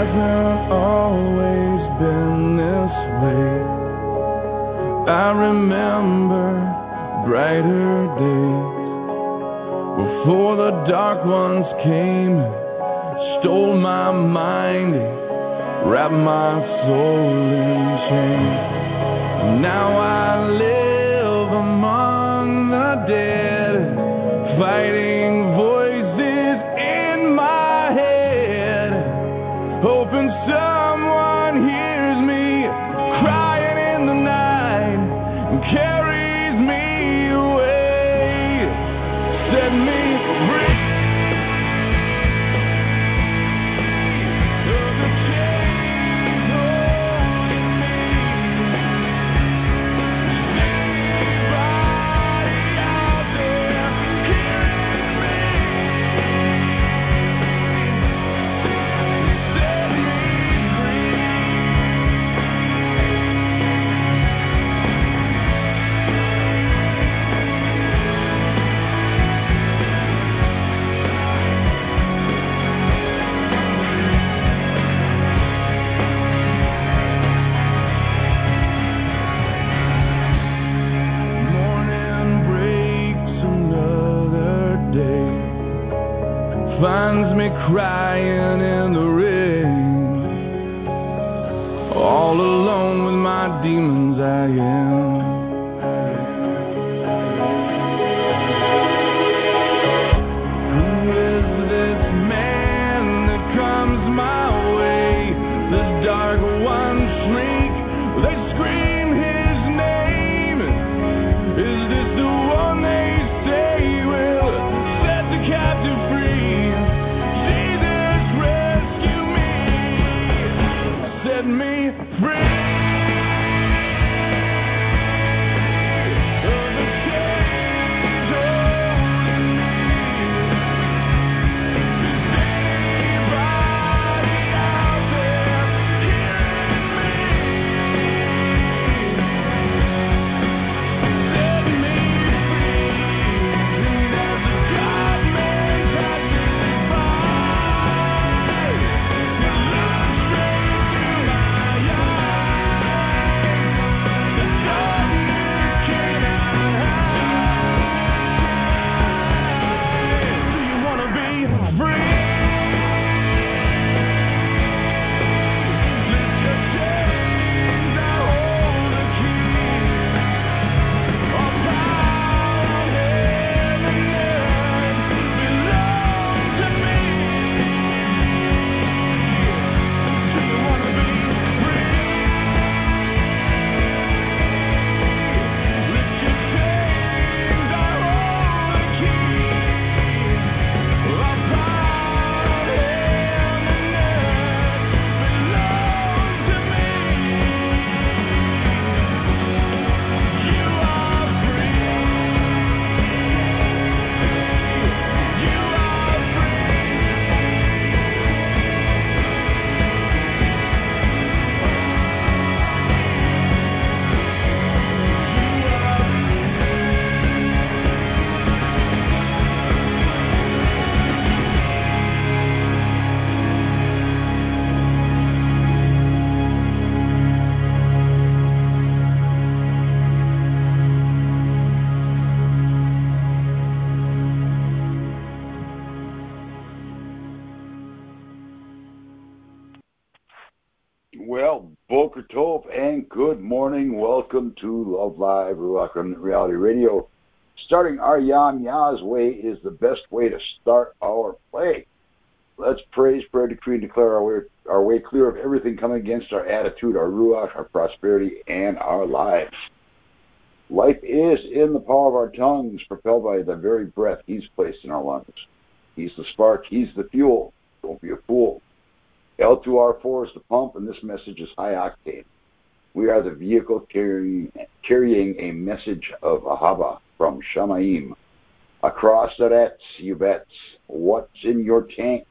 hasn't always been this way. I remember brighter days before the dark ones came, stole my mind, wrapped my soul in chains. Now I live among the dead, fighting voices in my head, hoping someone hears me crying in the night and carries me away, set me free. Finds me crying in the rain, all alone with my demons I am. Who is this man that comes my way? This dark one shriek, they scream his name. Is this the one they say will set the captive free? Set me free. Well, Boker Tov and good morning. Welcome to Love Live Ruach Reality Radio. Starting our Yam Yah's way is the best way to start our play. Let's praise, pray, decree, and declare our way clear of everything coming against our attitude, our Ruach, our prosperity, and our lives. Life is in the power of our tongues, propelled by the very breath He's placed in our lungs. He's the spark. He's the fuel. Don't be a fool. L2R4 is the pump, and this message is high octane. We are the vehicle carrying a message of Ahava from Shamaim. Across the Retz, you bets. What's in your tank?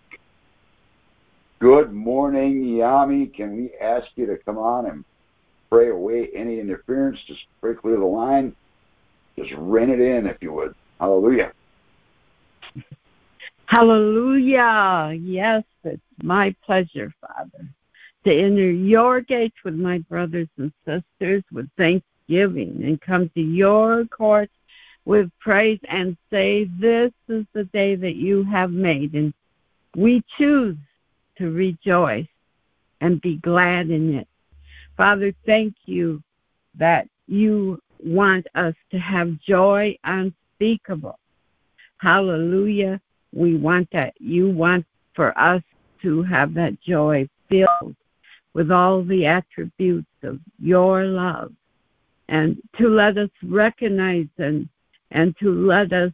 Good morning, Yami. Can we ask you to come on and pray away any interference? Just pray clear the line. Just rein it in, if you would. Hallelujah. Hallelujah. Yes, it's my pleasure, Father, to enter your gates with my brothers and sisters with thanksgiving and come to your courts with praise and say, this is the day that you have made, and we choose to rejoice and be glad in it. Father, thank you that you want us to have joy unspeakable. Hallelujah. We want that. You want for us to have that joy filled with all the attributes of your love, and to let us recognize and to let us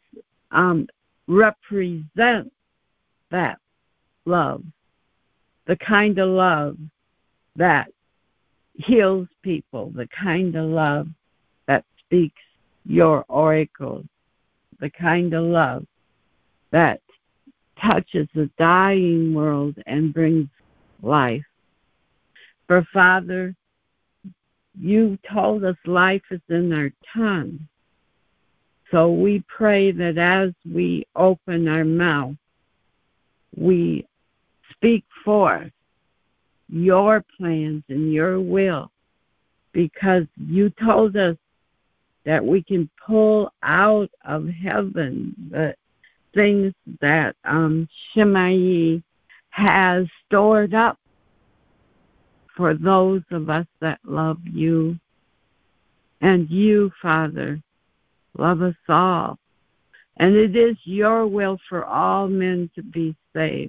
represent that love, the kind of love that heals people, the kind of love that speaks your oracles, the kind of love that touches the dying world and brings life. For Father, you told us life is in our tongue. So we pray that as we open our mouth, we speak forth your plans and your will, because you told us that we can pull out of heaven the things that Shemai has stored up for those of us that love you. And you, Father, love us all. And it is your will for all men to be saved.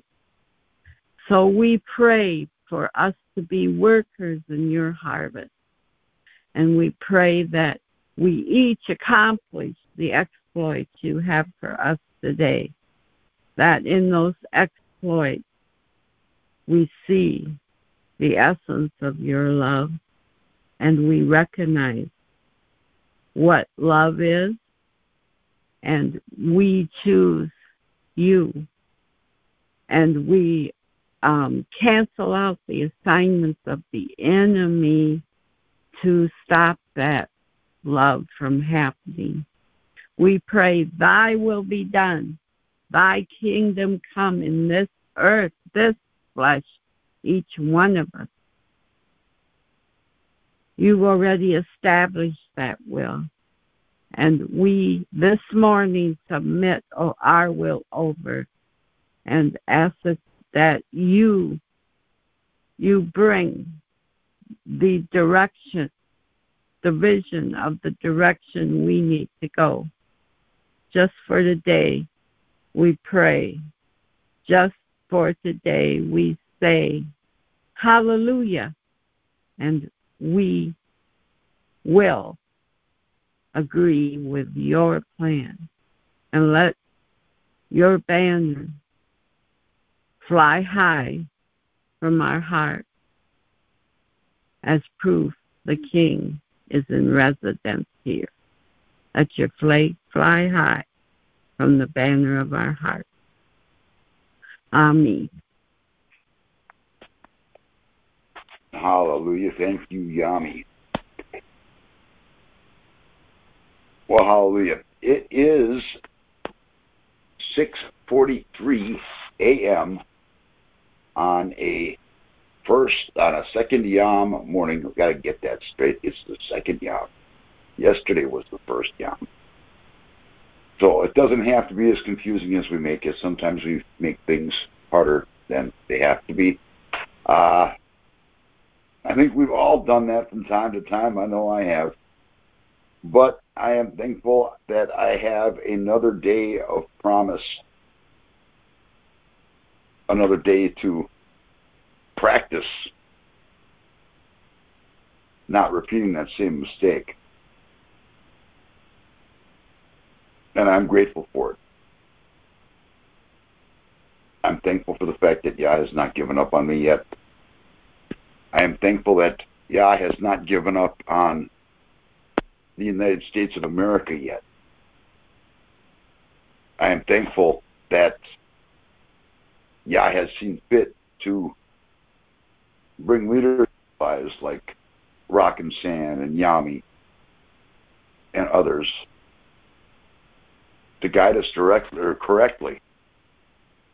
So we pray for us to be workers in your harvest. And we pray that we each accomplish the exploits you have for us today, that in those exploits we see the essence of your love, and we recognize what love is, and we choose you, and we cancel out the assignments of the enemy to stop that love from happening. We pray, thy will be done, thy kingdom come in this earth, this flesh, each one of us. You've already established that will. And we this morning submit our will over and ask that you bring the direction, the vision of the direction we need to go. Just for today, we pray. Just for today, we say, hallelujah, and we will agree with your plan, and let your banner fly high from our heart as proof the King is in residence here. Let your flag fly high from the banner of our heart. Amen. Hallelujah. Thank you, Yami. Well, hallelujah. It is 6:43 a.m. on a second Yom morning. We've got to get that straight. It's the second Yom. Yesterday was the first Yom. So it doesn't have to be as confusing as we make it. Sometimes we make things harder than they have to be. I think we've all done that from time to time. I know I have. But I am thankful that I have another day of promise, another day to practice not repeating that same mistake. And I'm grateful for it. I'm thankful for the fact that Yah has not given up on me yet. I am thankful that Yah has not given up on the United States of America yet. I am thankful that Yah has seen fit to bring leaders like Rock and Sand and Yami and others to guide us directly or correctly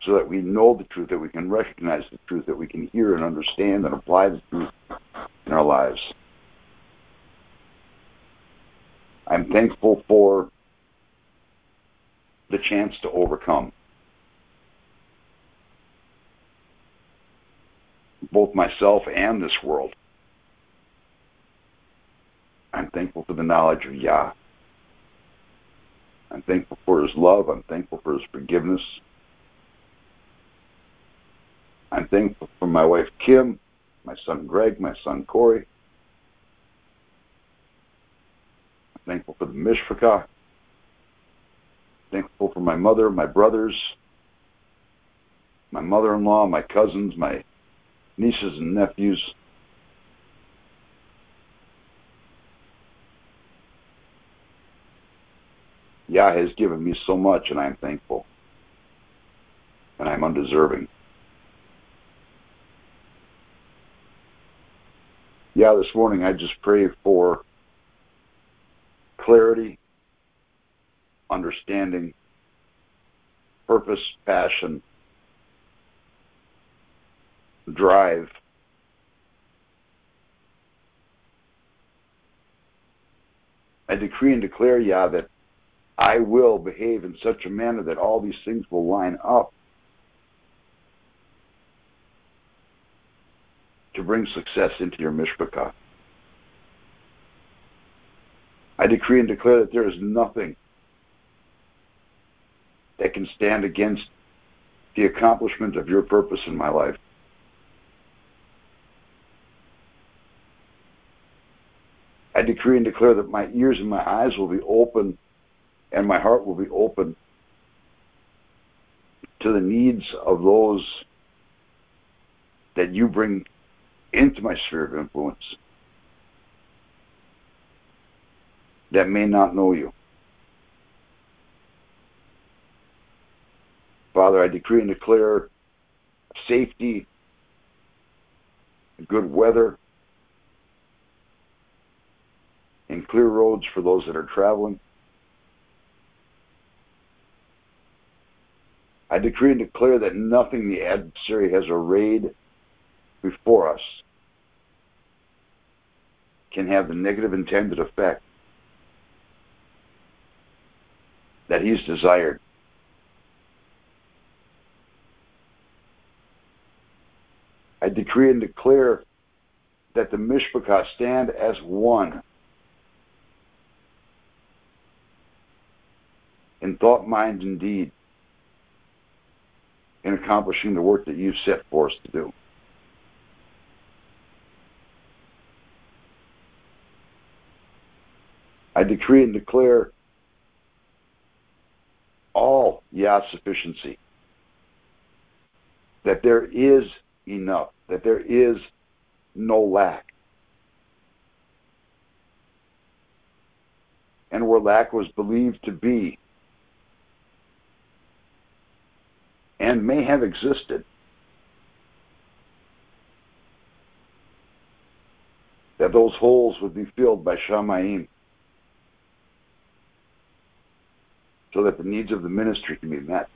so that we know the truth, that we can recognize the truth, that we can hear and understand and apply the truth in our lives. I'm thankful for the chance to overcome both myself and this world. I'm thankful for the knowledge of Yah. I'm thankful for His love. I'm thankful for His forgiveness. I'm thankful for my wife Kim, my son Greg, my son Corey. I'm thankful for the Mishpachah. Thankful for my mother, my brothers, my mother-in-law, my cousins, my nieces and nephews. Yah has given me so much, and I'm thankful. And I'm undeserving. Yah, this morning I just pray for clarity, understanding, purpose, passion, drive. I decree and declare, Yah, that I will behave in such a manner that all these things will line up to bring success into your Mishpachah. I decree and declare that there is nothing that can stand against the accomplishment of your purpose in my life. I decree and declare that my ears and my eyes will be open and my heart will be open to the needs of those that you bring into my sphere of influence that may not know you. Father, I decree and declare safety, good weather, and clear roads for those that are traveling. I decree and declare that nothing the adversary has arrayed before us can have the negative intended effect that he's desired. I decree and declare that the Mishpachah stand as one in thought, mind, and deed in accomplishing the work that you've set for us to do. I decree and declare all Yah sufficiency, that there is enough, that there is no lack. And where lack was believed to be and may have existed, that those holes would be filled by Shamayim so that the needs of the ministry can be met.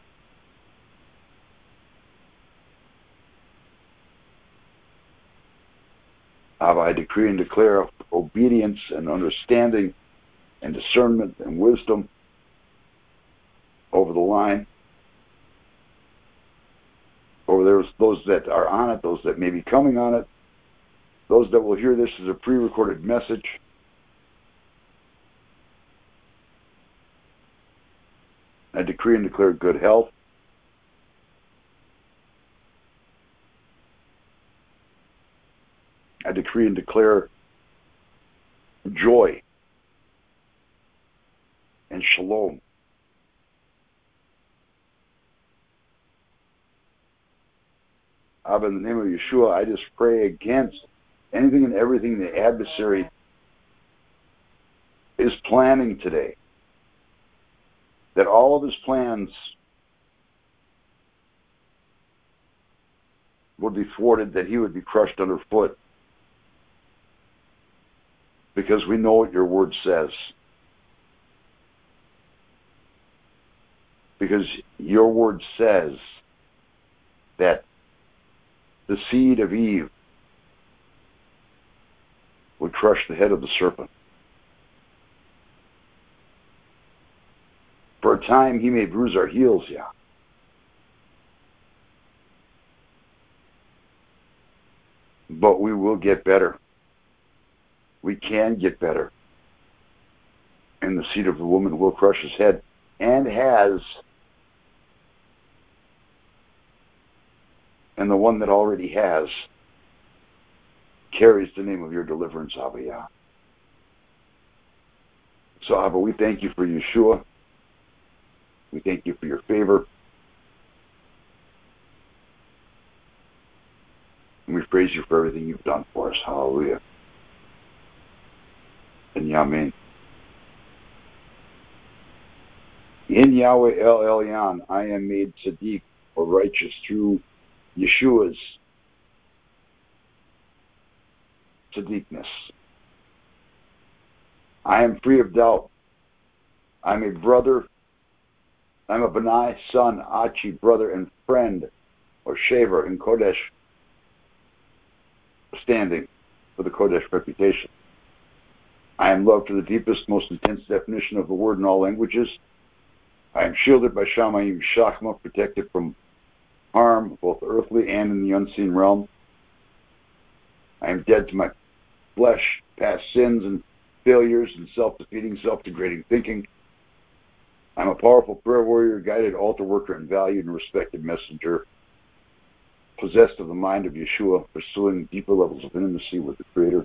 Abba, I decree and declare obedience and understanding and discernment and wisdom over the line, over those that are on it, those that may be coming on it, those that will hear this as a pre-recorded message. I decree and declare good health. I decree and declare joy and shalom. Abba, in the name of Yeshua, I just pray against anything and everything the adversary is planning today, that all of his plans would be thwarted, that he would be crushed underfoot, because we know what your word says. Because your word says that the seed of Eve would crush the head of the serpent. For a time he may bruise our heels, yeah. But we will get better. We can get better. And the seed of the woman will crush his head, and has. And the one that already has carries the name of your deliverance, Abba, Yah. So, Abba, we thank you for Yeshua. We thank you for your favor. And we praise you for everything you've done for us. Hallelujah. And Yamin. In Yahweh El Elyon, I am made tzaddik, or righteous, through Yeshua's tzaddikness. I am free of doubt. I'm a brother. I'm a Benai, son, Achi, brother, and friend, or shaver in Kodesh, standing for the Kodesh reputation. I am loved to the deepest, most intense definition of the word in all languages. I am shielded by Shamayim Shachma, protected from harm, both earthly and in the unseen realm. I am dead to my flesh, past sins and failures and self-defeating, self-degrading thinking. I'm a powerful prayer warrior, guided altar worker, and valued and respected messenger, possessed of the mind of Yeshua, pursuing deeper levels of intimacy with the Creator.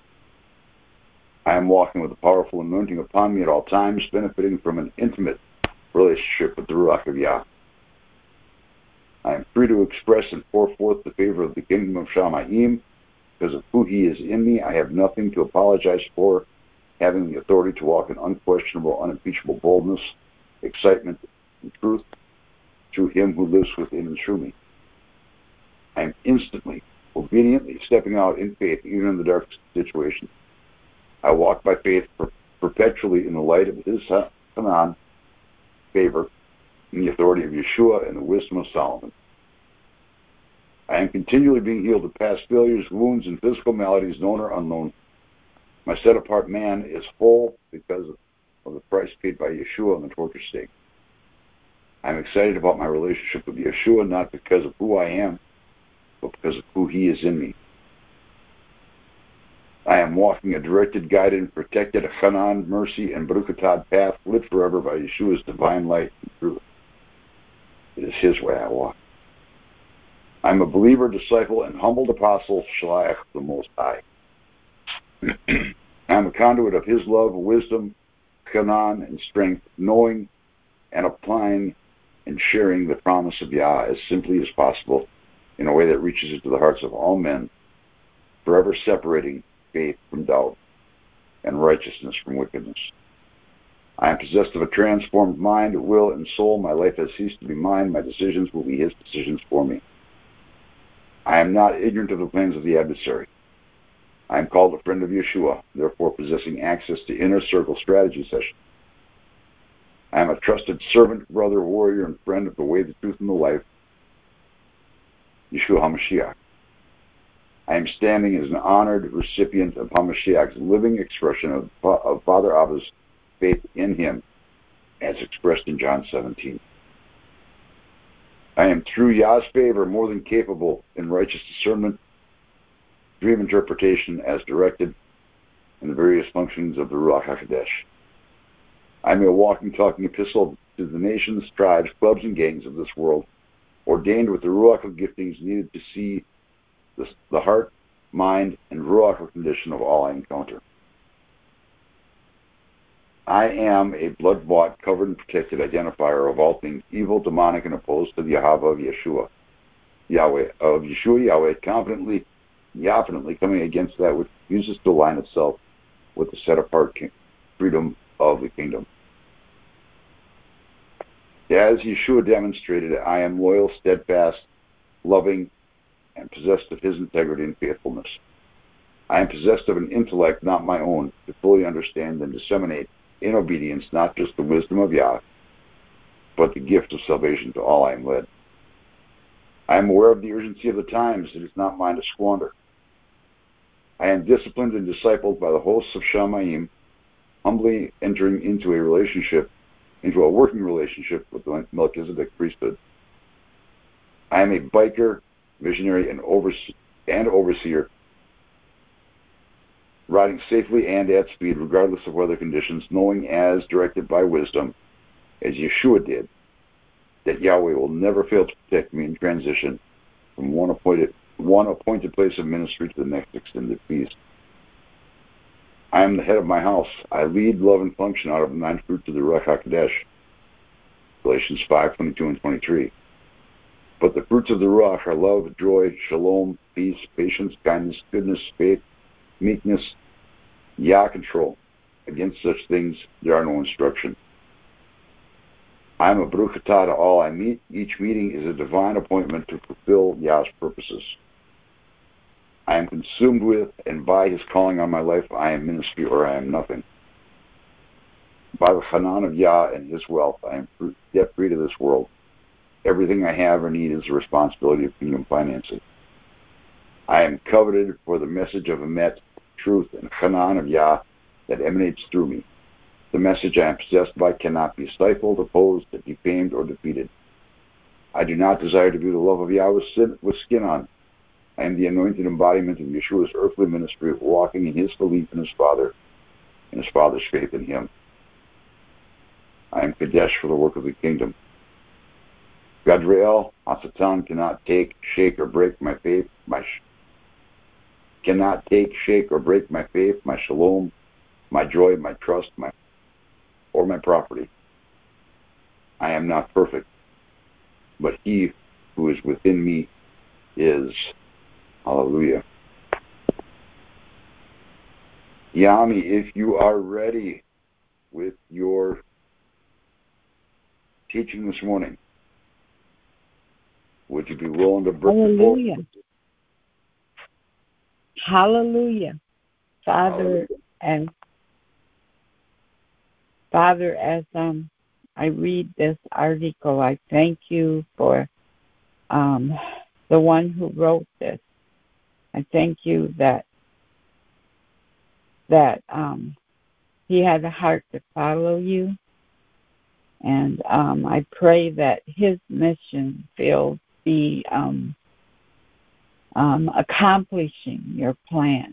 I am walking with a powerful anointing upon me at all times, benefiting from an intimate relationship with the Ruach of Yah. I am free to express and pour forth the favor of the kingdom of Shamayim. Because of who he is in me, I have nothing to apologize for, having the authority to walk in unquestionable, unimpeachable boldness, excitement, and truth through him who lives within and through me. I am instantly, obediently stepping out in faith, even in the darkest situation. I walk by faith perpetually in the light of his Hanan, favor, in the authority of Yeshua and the wisdom of Solomon. I am continually being healed of past failures, wounds, and physical maladies, known or unknown. My set-apart man is whole because of the price paid by Yeshua on the torture stake. I'm excited about my relationship with Yeshua, not because of who I am, but because of who he is in me. I am walking a directed, guided, and protected Hanan, mercy, and Baruch path, lit forever by Yeshua's divine light and truth. It is his way I walk. I'm a believer, disciple, and humbled apostle, Shaliach of the Most High. I'm a conduit of his love, wisdom, Hanan, and strength, knowing and applying and sharing the promise of Yah as simply as possible in a way that reaches into the hearts of all men, forever separating faith from doubt and righteousness from wickedness. I am possessed of a transformed mind, will, and soul. My life has ceased to be mine. My decisions will be his decisions for me. I am not ignorant of the plans of the adversary. I am called a friend of Yeshua, therefore possessing access to inner circle strategy sessions. I am a trusted servant, brother, warrior, and friend of the way, the truth, and the life, Yeshua HaMashiach. I am standing as an honored recipient of HaMashiach's living expression of Father Abba's faith in him, as expressed in John 17. I am, through Yah's favor, more than capable in righteous discernment, dream interpretation as directed, and the various functions of the Ruach HaKodesh. I am a walking, talking epistle to the nations, tribes, clubs, and gangs of this world, ordained with the Ruach giftings needed to see the heart, mind, and Ruach condition of all I encounter. I am a blood-bought, covered, and protected identifier of all things evil, demonic, and opposed to the Yahweh of Yeshua. Yahweh, confidently coming against that which uses to align itself with the set-apart freedom of the kingdom. As Yeshua demonstrated, I am loyal, steadfast, loving, and possessed of his integrity and faithfulness. I am possessed of an intellect not my own to fully understand and disseminate in obedience not just the wisdom of Yah, but the gift of salvation to all I am led. I am aware of the urgency of the times. It is not mine to squander. I am disciplined and discipled by the hosts of Shamayim, humbly entering into a working relationship with the Melchizedek priesthood. I am a biker, visionary, and overseer, riding safely and at speed, regardless of weather conditions, knowing as directed by wisdom, as Yeshua did, that Yahweh will never fail to protect me in transition from one appointed place of ministry to the next extended peace. I am the head of my house. I lead, love, and function out of the 9 fruits of the Ruach HaKodesh. Galatians 5:22 and 23. But the fruits of the Ruach are love, joy, shalom, peace, patience, kindness, goodness, faith, meekness, Yah control. Against such things there are no instruction. I am a Baruch Atah to all I meet. Each meeting is a divine appointment to fulfill Yah's purposes. I am consumed with and by his calling on my life. I am ministry or I am nothing. By the Hanan of Yah and his wealth, I am debt-free to this world. Everything I have or need is the responsibility of kingdom financing. I am coveted for the message of Emet, truth, and Hanan of Yah that emanates through me. The message I am possessed by cannot be stifled, opposed, defamed, or defeated. I do not desire to view the love of Yah with skin on. I am the anointed embodiment of Yeshua's earthly ministry, walking in his belief in his Father and his Father's faith in him. I am Kadesh for the work of the kingdom. Gadrael, Hasatan cannot take, shake, or break my faith. My shalom, my joy, my trust, or my property. I am not perfect, but he who is within me is. Hallelujah. Yami, if you are ready with your teaching this morning, would you be willing to break the Hallelujah. Hallelujah. Father, as I read this article, I thank you for the one who wrote this. I thank you that he had a heart to follow you, and I pray that his mission will be accomplishing your plan.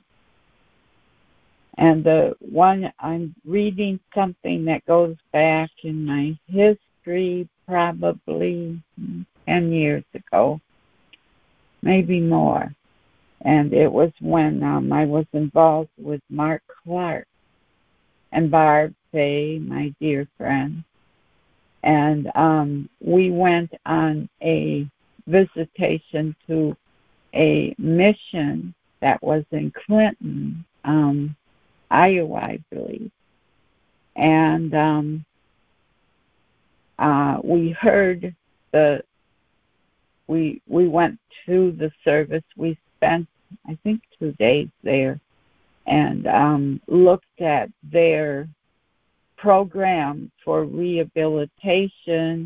And the one I'm reading something that goes back in my history, probably 10 years ago, maybe more. And it was when I was involved with Mark Clark and Barb Fay, my dear friend. And we went on a visitation to a mission that was in Clinton, Iowa, I believe. And we heard we went to the service. We spent, I think, 2 days there, and looked at their program for rehabilitation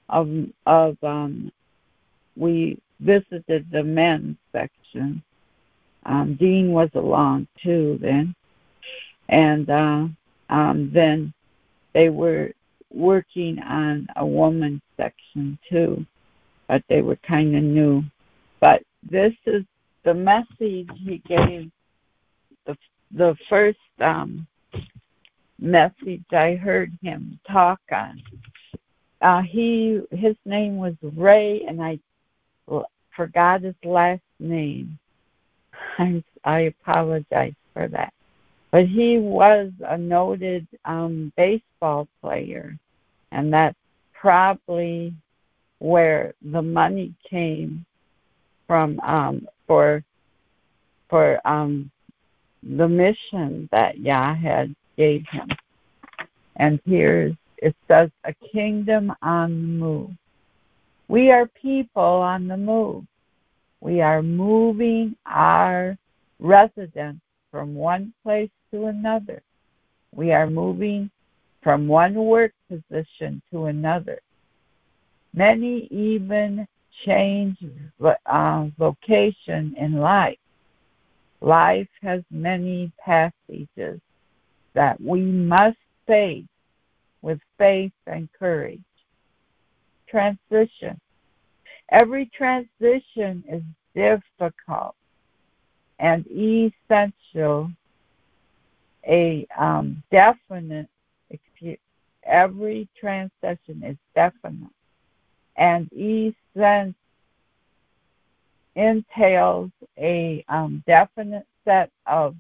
we visited the men's section. Dean was along too then, and then they were working on a woman's section too, but they were kind of new. But this is the message he gave. The first message I heard him talk on. His name was Ray, and I forgot his last name. I apologize for that. But he was a noted baseball player, and that's probably where the money came from for the mission that Yah had gave him. And here it says, a kingdom on the move. We are people on the move. We are moving our residence from one place to another. We are moving from one work position to another. Many even change vocation in life. Life has many passages that we must face with faith and courage. Transition. Every transition is difficult and essential. Every transition is definite and entails a definite set of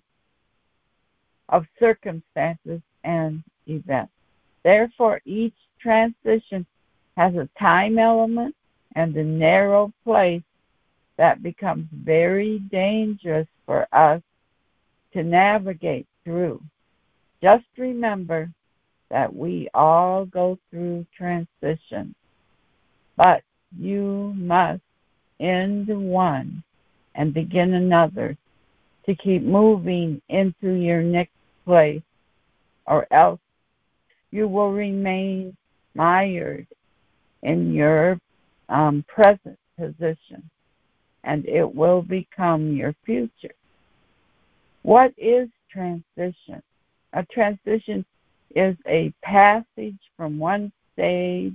circumstances and events. Therefore, each transition has a time element and a narrow place that becomes very dangerous for us to navigate through. Just remember that we all go through transitions, but you must end one and begin another to keep moving into your next place, or else you will remain mired in your present position, and it will become your future. What is transition? A transition is a passage from one state,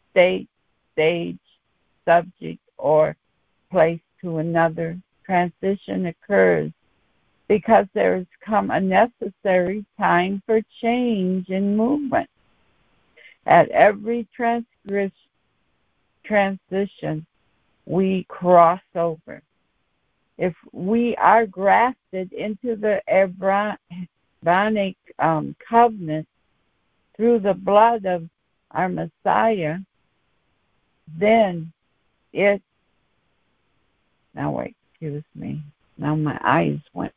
subject, or place to another. Transition occurs because there has come a necessary time for change and movement. At every transition, we cross over. If we are grafted into the Abrahamic covenant through the blood of our Messiah, then now wait, excuse me. Now my eyes went.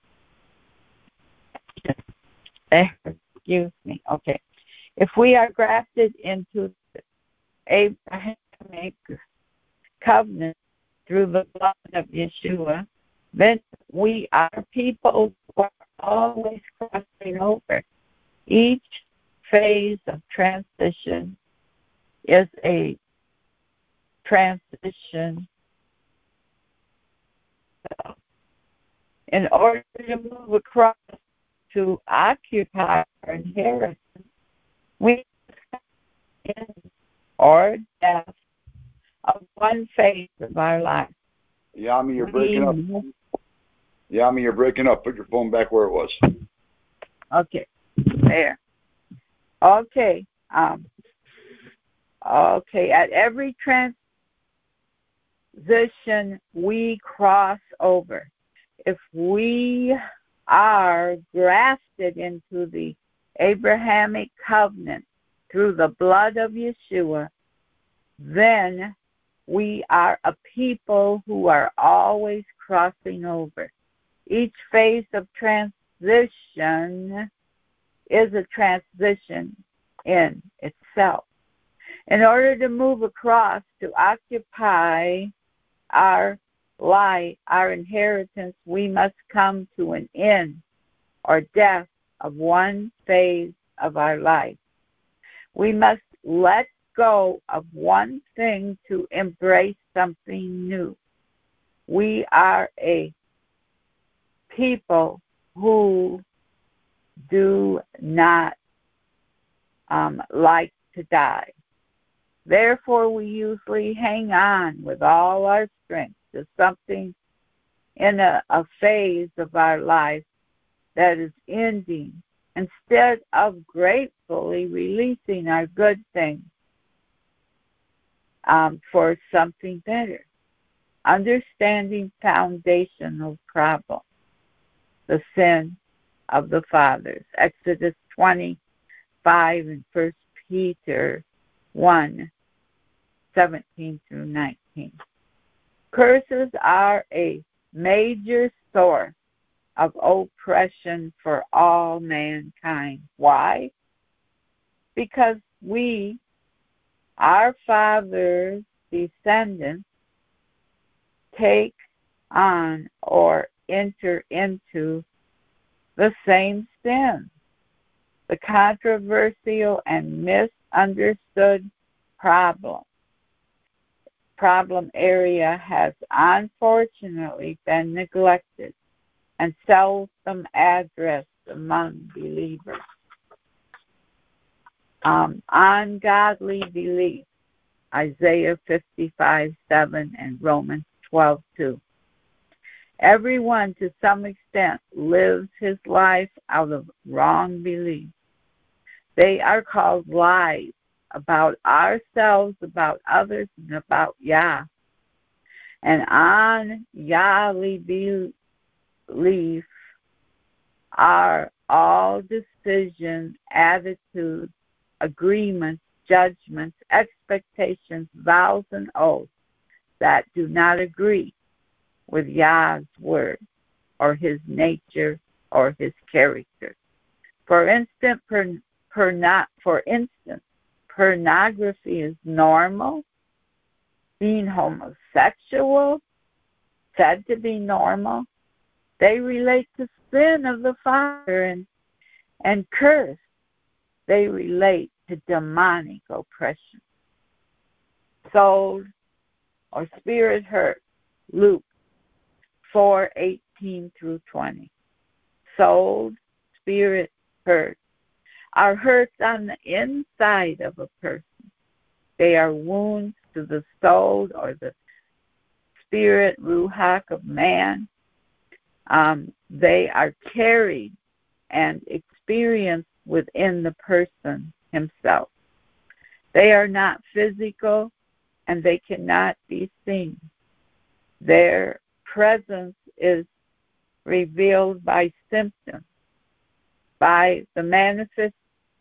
Excuse me. Okay. If we are grafted into the Abrahamic covenant through the blood of Yeshua, then we are people who are always crossing over. Each phase of transition is a transition. In order to move across to occupy our inheritance, we in or death of one phase of our life. Yami, you're breaking up. Yami, you're breaking up. Put your phone back where it was. Okay, there. Okay. Okay. At every transition, we cross over. If we are grafted into the Abrahamic covenant through the blood of Yeshua, then we are a people who are always crossing over. Each phase of transition is a transition in itself. In order to move across to occupy our life, our inheritance, we must come to an end or death of one phase of our life. We must let go of one thing to embrace something new. We are a people who do not like to die. Therefore, we usually hang on with all our strength to something in a phase of our life that is ending, instead of gratefully releasing our good things for something better. Understanding foundational problem, the sin of the fathers. Exodus 25 and 1 Peter 1:17-19. Curses are a major source of oppression for all mankind. Why? Because we, our fathers' descendants, take on or enter into the same sin. The controversial and misunderstood problem problem area has unfortunately been neglected and seldom addressed among believers. Ungodly belief, Isaiah 55:7 and Romans 12:2. Everyone to some extent lives his life out of wrong belief. They are called lies about ourselves, about others, and about Yah. And on Yahweh belief are all decisions, attitudes, agreements, judgments, expectations, vows, and oaths that do not agree with Yah's word or his nature or his character. For instance, pornography is normal. Being homosexual, said to be normal. They relate to sin of the Father and curse. They relate to demonic oppression. Soul or spirit hurt, Luke 4:18 through 20. Soul, spirit hurt are hurts on the inside of a person. They are wounds to the soul or the spirit, ruach of man. They are carried and experienced within the person himself. They are not physical and they cannot be seen. Their presence is revealed by symptoms, by the manifested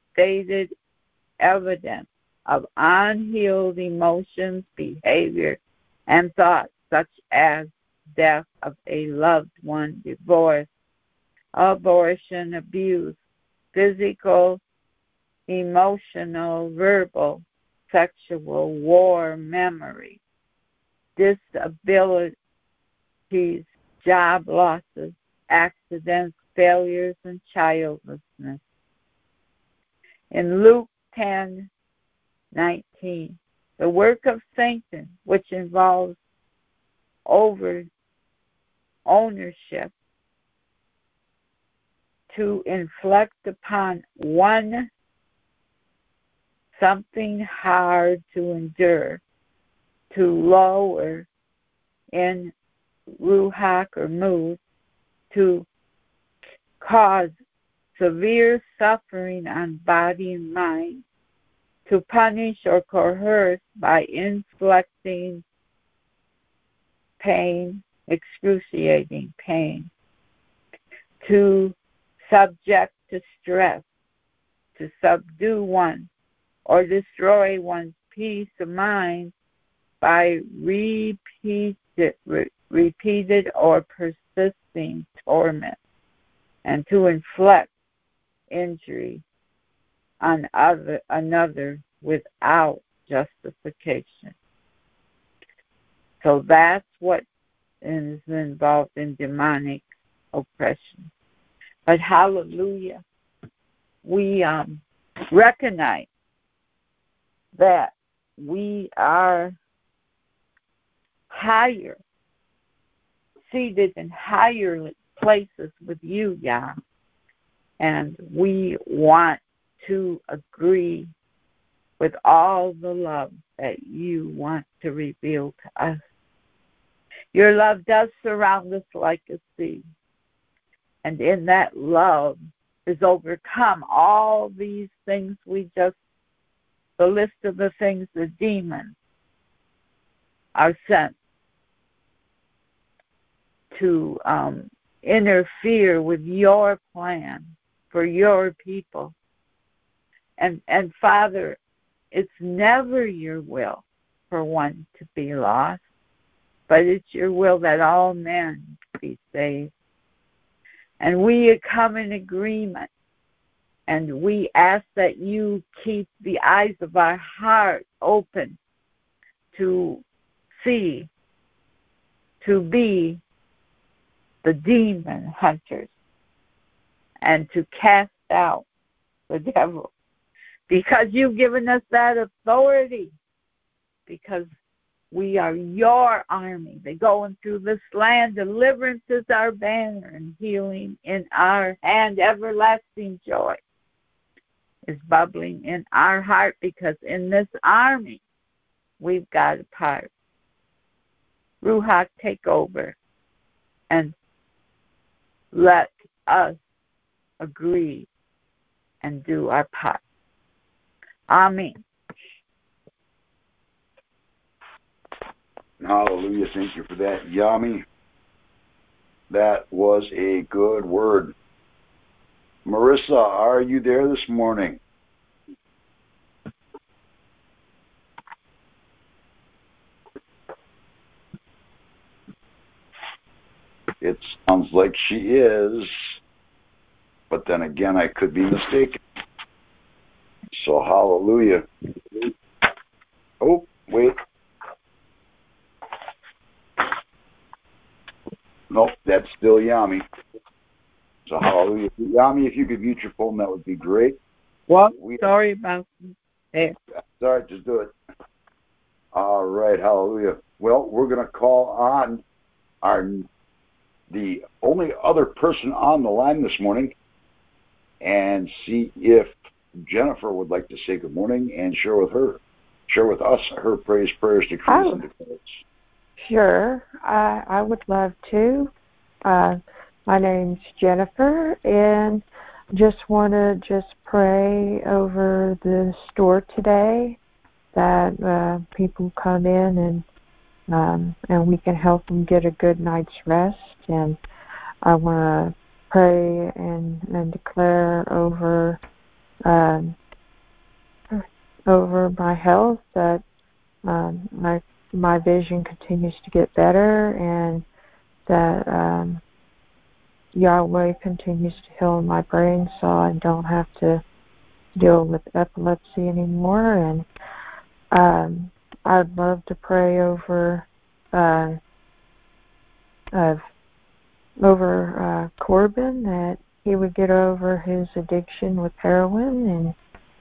evidence of unhealed emotions, behavior, and thoughts, such as death of a loved one, divorce, abortion, abuse, physical, emotional, verbal, sexual, war, memory, disabilities, job losses, accidents, failures, and childlessness. In Luke 10:19, the work of Satan, which involves ownership, to inflict upon one something hard to endure, to lower in ruach or mood, to cause severe suffering on body and mind, to punish or coerce by inflicting pain, excruciating pain, to subject to stress, to subdue one or destroy one's peace of mind by repeated or persisting torment, and to inflict injury on another without justification. So that's what is involved in demonic oppression. But hallelujah, we recognize that we are higher, seated in higher places with you, Yah. And we want to agree with all the love that you want to reveal to us. Your love does surround us like a sea. And in that love is overcome all these things the list of the things the demons are sent to interfere with your plan for your people. And Father, it's never your will for one to be lost, but it's your will that all men be saved. And we come in agreement, and we ask that you keep the eyes of our heart open to see, to be the demon hunters, and to cast out the devil, because you've given us that authority, because We are your army. They're going through this land. Deliverance is our banner and healing in our hand. Everlasting joy is bubbling in our heart because in this army, we've got a part. Ruach, take over and let us agree and do our part. Amen. Hallelujah. Thank you for that, Yami. That was a good word. Marissa, are you there this morning? It sounds like she is, but then again, I could be mistaken. So, hallelujah. Oh, wait. Nope, that's still Yami. So, hallelujah. Yami, if you could mute your phone, that would be great. Well, sorry about that. Sorry, just do it. All right, hallelujah. Well, we're going to call on the only other person on the line this morning and see if Jennifer would like to say good morning and share with us her praise, prayers, decrees, and declares. Sure, I would love to. My name's Jennifer, and just want to pray over the store today that people come in and we can help them get a good night's rest. And I want to pray and declare over my health that my vision continues to get better, and that Yahweh continues to heal my brain so I don't have to deal with epilepsy anymore. And I'd love to pray over Corbin, that he would get over his addiction with heroin. And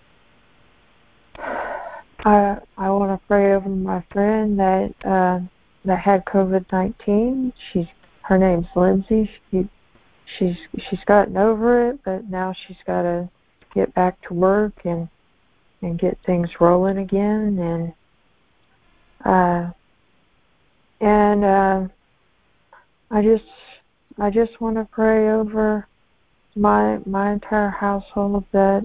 I want to pray over my friend that had COVID-19. Her name's Lindsay. She's gotten over it, but now she's got to get back to work and get things rolling again. And I just want to pray over my entire household that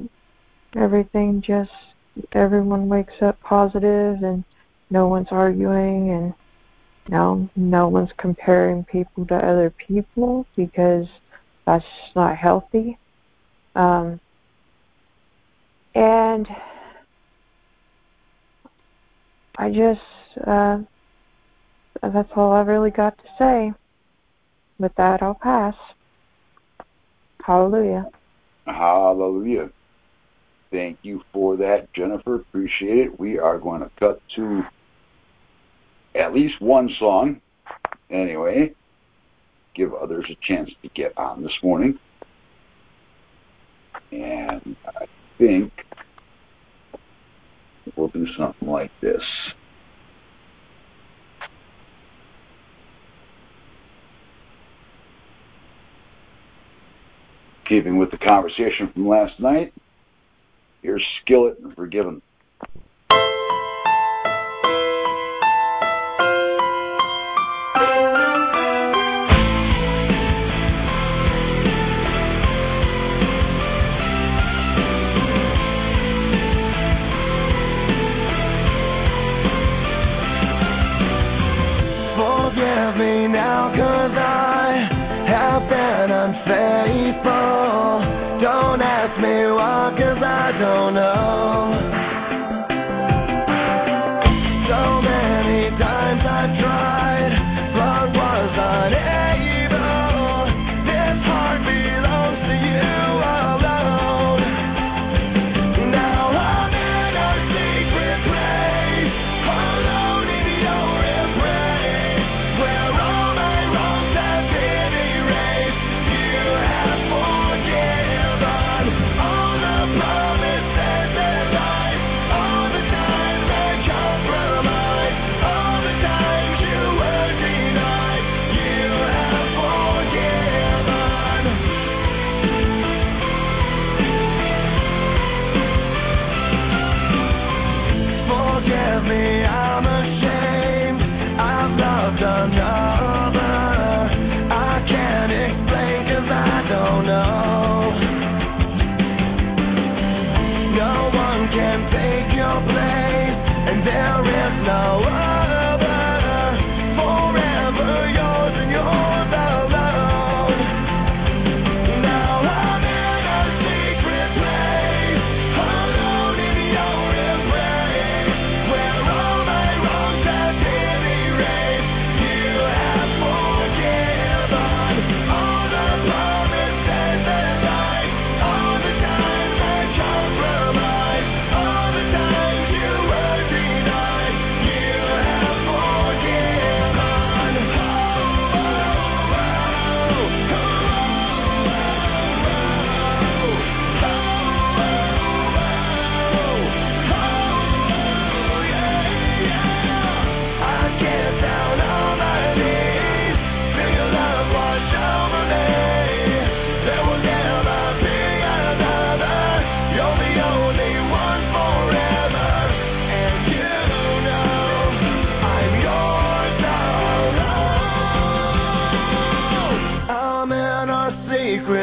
everyone wakes up positive and no one's arguing and no one's comparing people to other people, because that's just not healthy. And I just that's all I really got to say. With that, I'll pass. Hallelujah. Hallelujah. Thank you for that, Jennifer. Appreciate it. We are going to cut to at least one song. Anyway, give others a chance to get on this morning. And I think we'll do something like this. Keeping with the conversation from last night, here's Skillet and Forgiven. Forgive me now, 'cause I have been unfaithful. Don't ask me why, 'cause I don't know. So many times I tried, but was unable. This heart belongs to you alone. Now I'm in a secret place, alone in your embrace, where all my wrongs have been erased. You have forgiven all the promises and all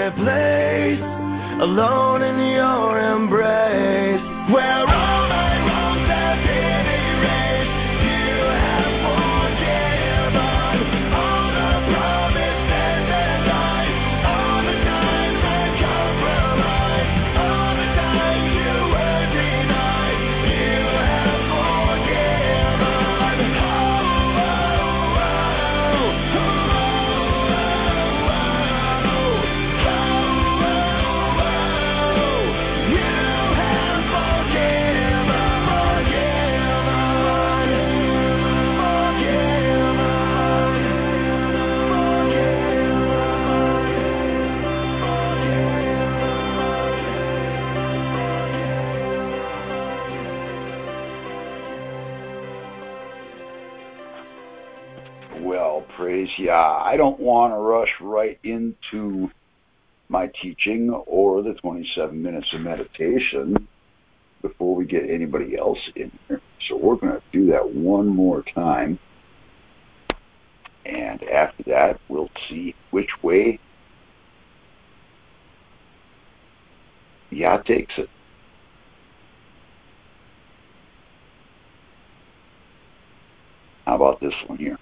place, alone in your embrace, where all my wrongs have been erased. You have forgiven all the promises and lies, all the times I compromised, all the times you were denied. You have forgiven. Oh, oh, oh, oh, oh, Well, praise Yah. I don't want to rush right into my teaching or the 27 minutes of meditation before we get anybody else in here. So we're going to do that one more time. And after that, we'll see which way Yah takes it. How about this one here?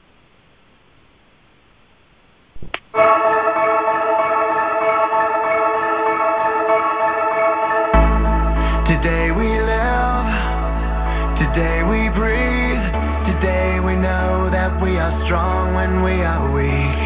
Today we live, today we breathe, today we know that we are strong when we are weak.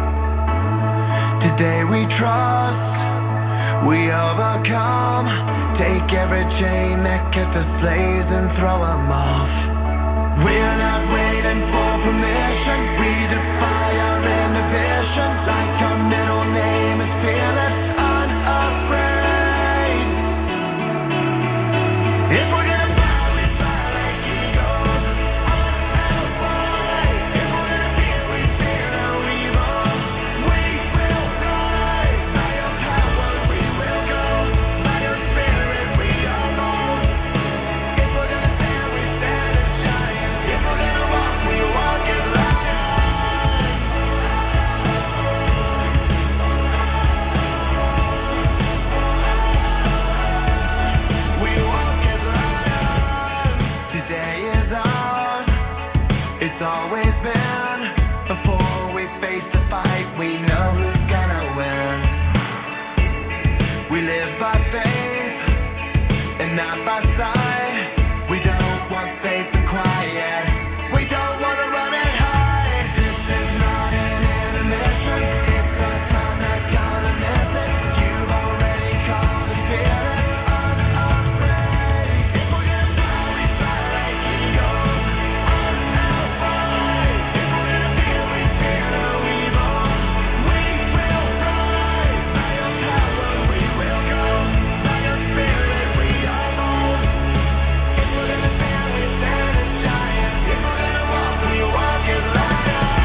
Today we trust, we overcome, take every chain that kept us slaves and throw them off. We're not waiting for permission, we defy our inhibitions, like our middle name is fearless, unafraid. If we're gonna fly, we fly like eagles, unafraid. If we're gonna fear, we fear no evil. We will fly, by your power we will go, by your spirit we are bold. If we're gonna stand, we stand as giants. If we're gonna walk, we walk as lions. We walk as lions. Today is ours. It's always been. Before we face the fight, we know who's gonna win. We live by faith and not by sight. We don't want faith to quiet. We don't want to run and hide. This is not an intermission. It's the time that kind of missing. You've already called the spirit unafraid. If we're gonna fly, we fly like eagles, unafraid. If we're gonna fear, we fear no evil. We will fly, by your power we will go, by your spirit we are bold. If we're gonna stand, we stand as giants. If we're gonna walk, we walk as lions.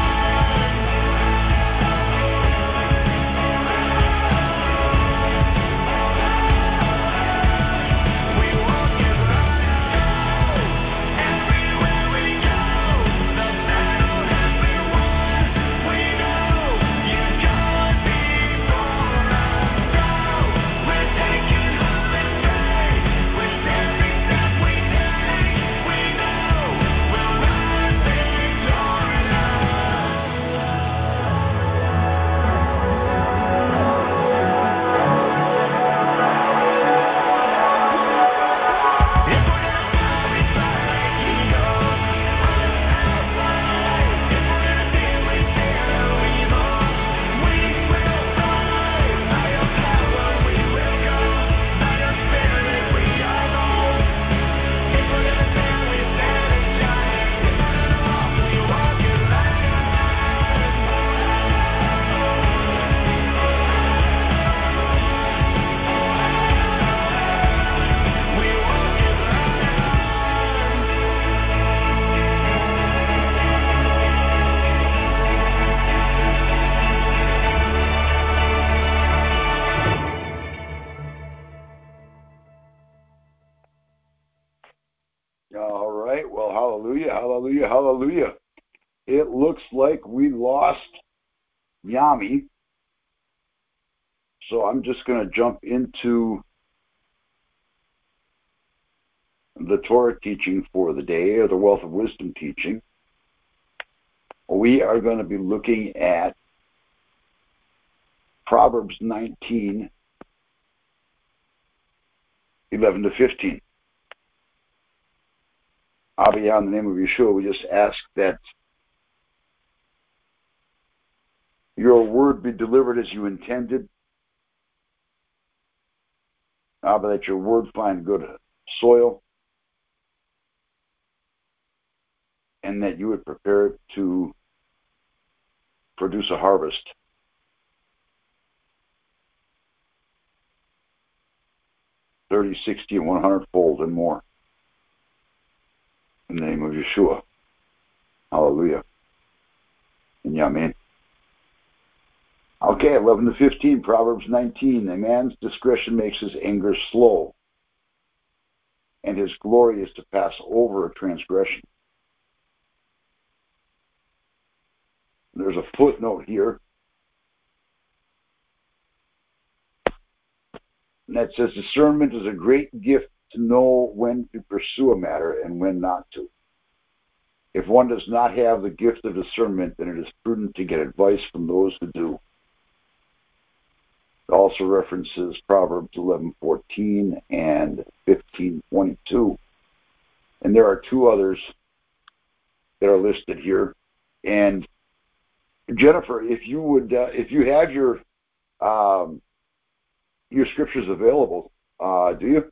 We walk as lions. Everywhere we go, the battle has been won. We know you've gone before us. So we're taking hold of faith with every step we take. We know we'll rise victorious. If we're gonna fly, we fly like eagles, unafraid. If we're gonna fear, we fear no evil. We will fly, by your power we will go, by your spirit we are bold. If we're gonna stand, we stand as giants. If we're gonna walk, we walk as lions. We walk as lions. All right. Well, hallelujah, hallelujah, hallelujah. It looks like we lost Yami. So I'm just going to jump into the Torah teaching for the day, or the Wealth of Wisdom teaching. We are going to be looking at Proverbs 19, 11 to 15. Abiyah, in the name of Yeshua, we just ask that your word be delivered as you intended. Abba, that your word find good soil, and that you would prepare it to produce a harvest. $30, $60, and 100-fold and more. In the name of Yeshua. Hallelujah. And Yamin. Okay, 11 to 15, Proverbs 19. A man's discretion makes his anger slow, and his glory is to pass over a transgression. There's a footnote here, and that says discernment is a great gift to know when to pursue a matter and when not to. If one does not have the gift of discernment, then it is prudent to get advice from those who do. It also references Proverbs 11:14 and 15:22. And there are two others that are listed here. And Jennifer, if you would, if you have your scriptures available, do you?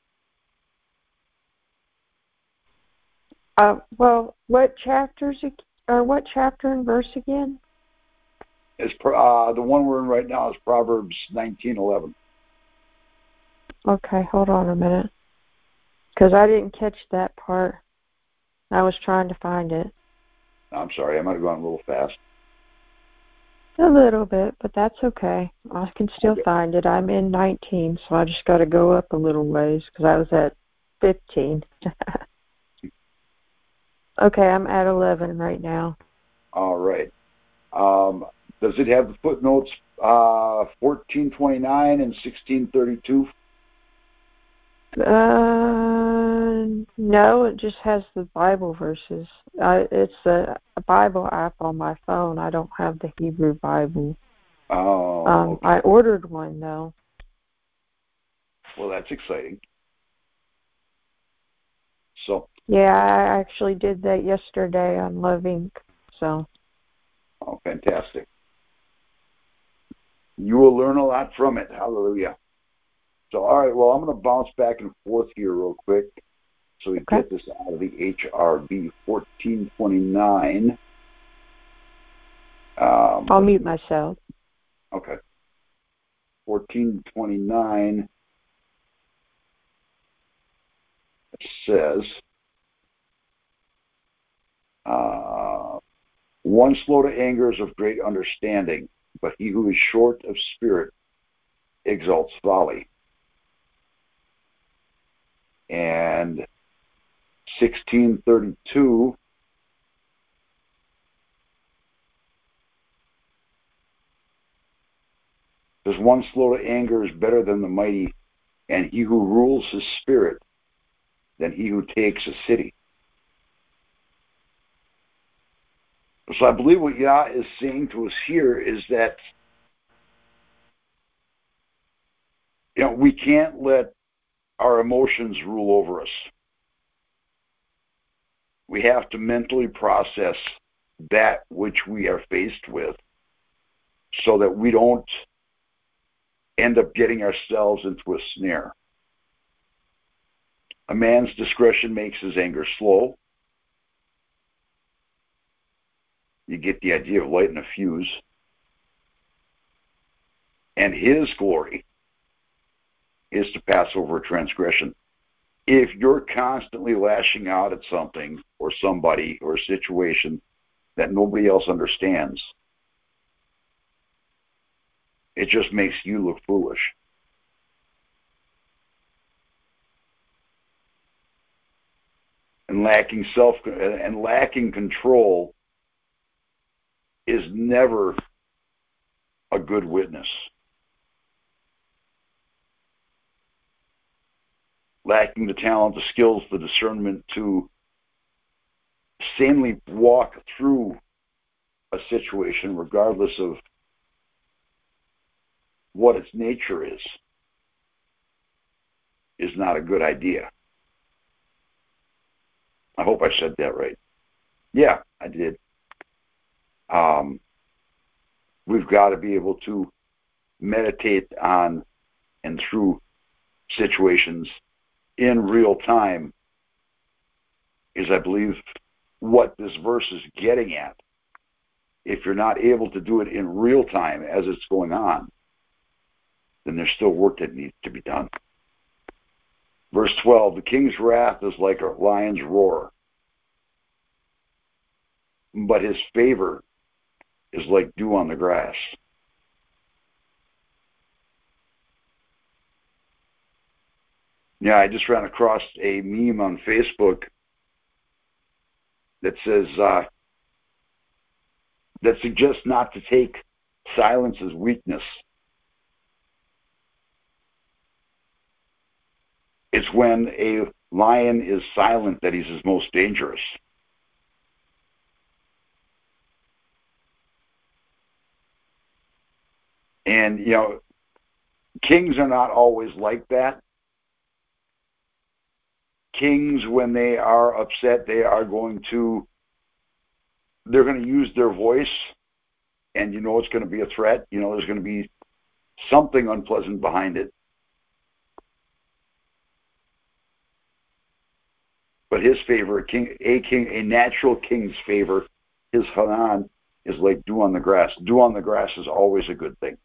Well, what chapters or what chapter and verse again? It's the one we're in right now is Proverbs 19:11. Okay, hold on a minute, because I didn't catch that part. I was trying to find it. I'm sorry, I might have gone a little fast. A little bit, but that's okay. I can still find it. I'm in 19, so I just got to go up a little ways because I was at 15. Okay, I'm at 11 right now. All right. Does it have the footnotes 1429 and 1632? No, it just has the Bible verses. It's a Bible app on my phone. I don't have the Hebrew Bible. Oh, okay. I ordered one, though. Well, that's exciting. So. Yeah, I actually did that yesterday on Love Inc. So. Oh, fantastic. You will learn a lot from it. Hallelujah. So, all right, well, I'm going to bounce back and forth here real quick so we get this out of the HRB 1429. I'll mute myself. Okay. 1429 says, one slow to anger is of great understanding, but he who is short of spirit exalts folly. And 1632 says, one slow to anger is better than the mighty, and he who rules his spirit than he who takes a city. So I believe what Yah is saying to us here is that, we can't let our emotions rule over us. We have to mentally process that which we are faced with so that we don't end up getting ourselves into a snare. A man's discretion makes his anger slow. You get the idea of lighting a fuse. And his glory is to pass over a transgression. If you're constantly lashing out at something or somebody or a situation that nobody else understands, it just makes you look foolish. And lacking control is never a good witness. lacking the talent, the skills, the discernment to sanely walk through a situation regardless of what its nature is not a good idea. I hope I said that right. Yeah, I did. We've got to be able to meditate on and through situations in real time is, I believe, what this verse is getting at. If you're not able to do it in real time as it's going on, then there's still work that needs to be done. Verse 12, the king's wrath is like a lion's roar, but his favor is like dew on the grass. Yeah, I just ran across a meme on Facebook that says, that suggests not to take silence as weakness. It's when a lion is silent that he's his most dangerous. And, kings are not always like that. Kings, when they are upset, they're going to use their voice, and it's going to be a threat. There's going to be something unpleasant behind it. But his favor, a natural king's favor, his hanan, is like dew on the grass. Dew on the grass is always a good thing.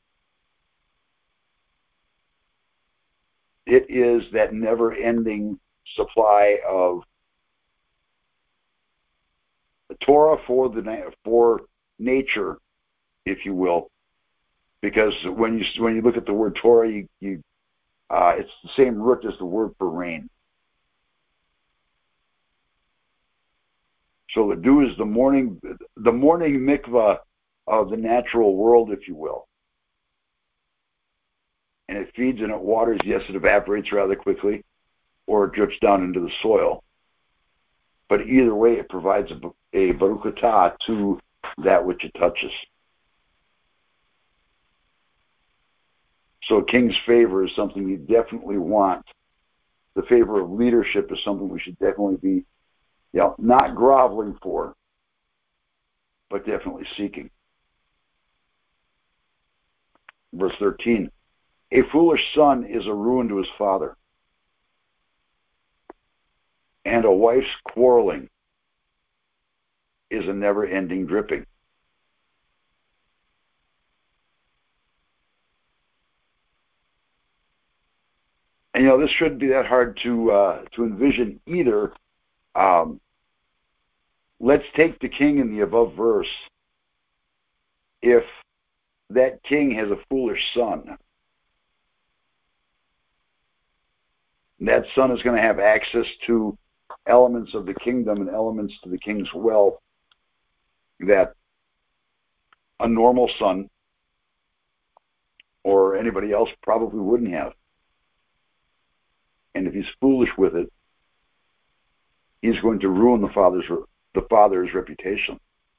It is that never-ending supply of Torah for nature, if you will, because when you look at the word Torah, it's the same root as the word for rain. So the dew is the morning mikvah of the natural world, if you will. And it feeds and it waters. Yes, it evaporates rather quickly, or it drips down into the soil. But either way, it provides a baruch atah to that which it touches. So a king's favor is something you definitely want. The favor of leadership is something we should definitely be, not groveling for, but definitely seeking. Verse 13, a foolish son is a ruin to his father, and a wife's quarreling is a never-ending dripping. And this shouldn't be that hard to envision either. Let's take the king in the above verse. If that king has a foolish son, that son is going to have access to elements of the kingdom and elements to the king's wealth that a normal son or anybody else probably wouldn't have. And if he's foolish with it, he's going to ruin the father's reputation.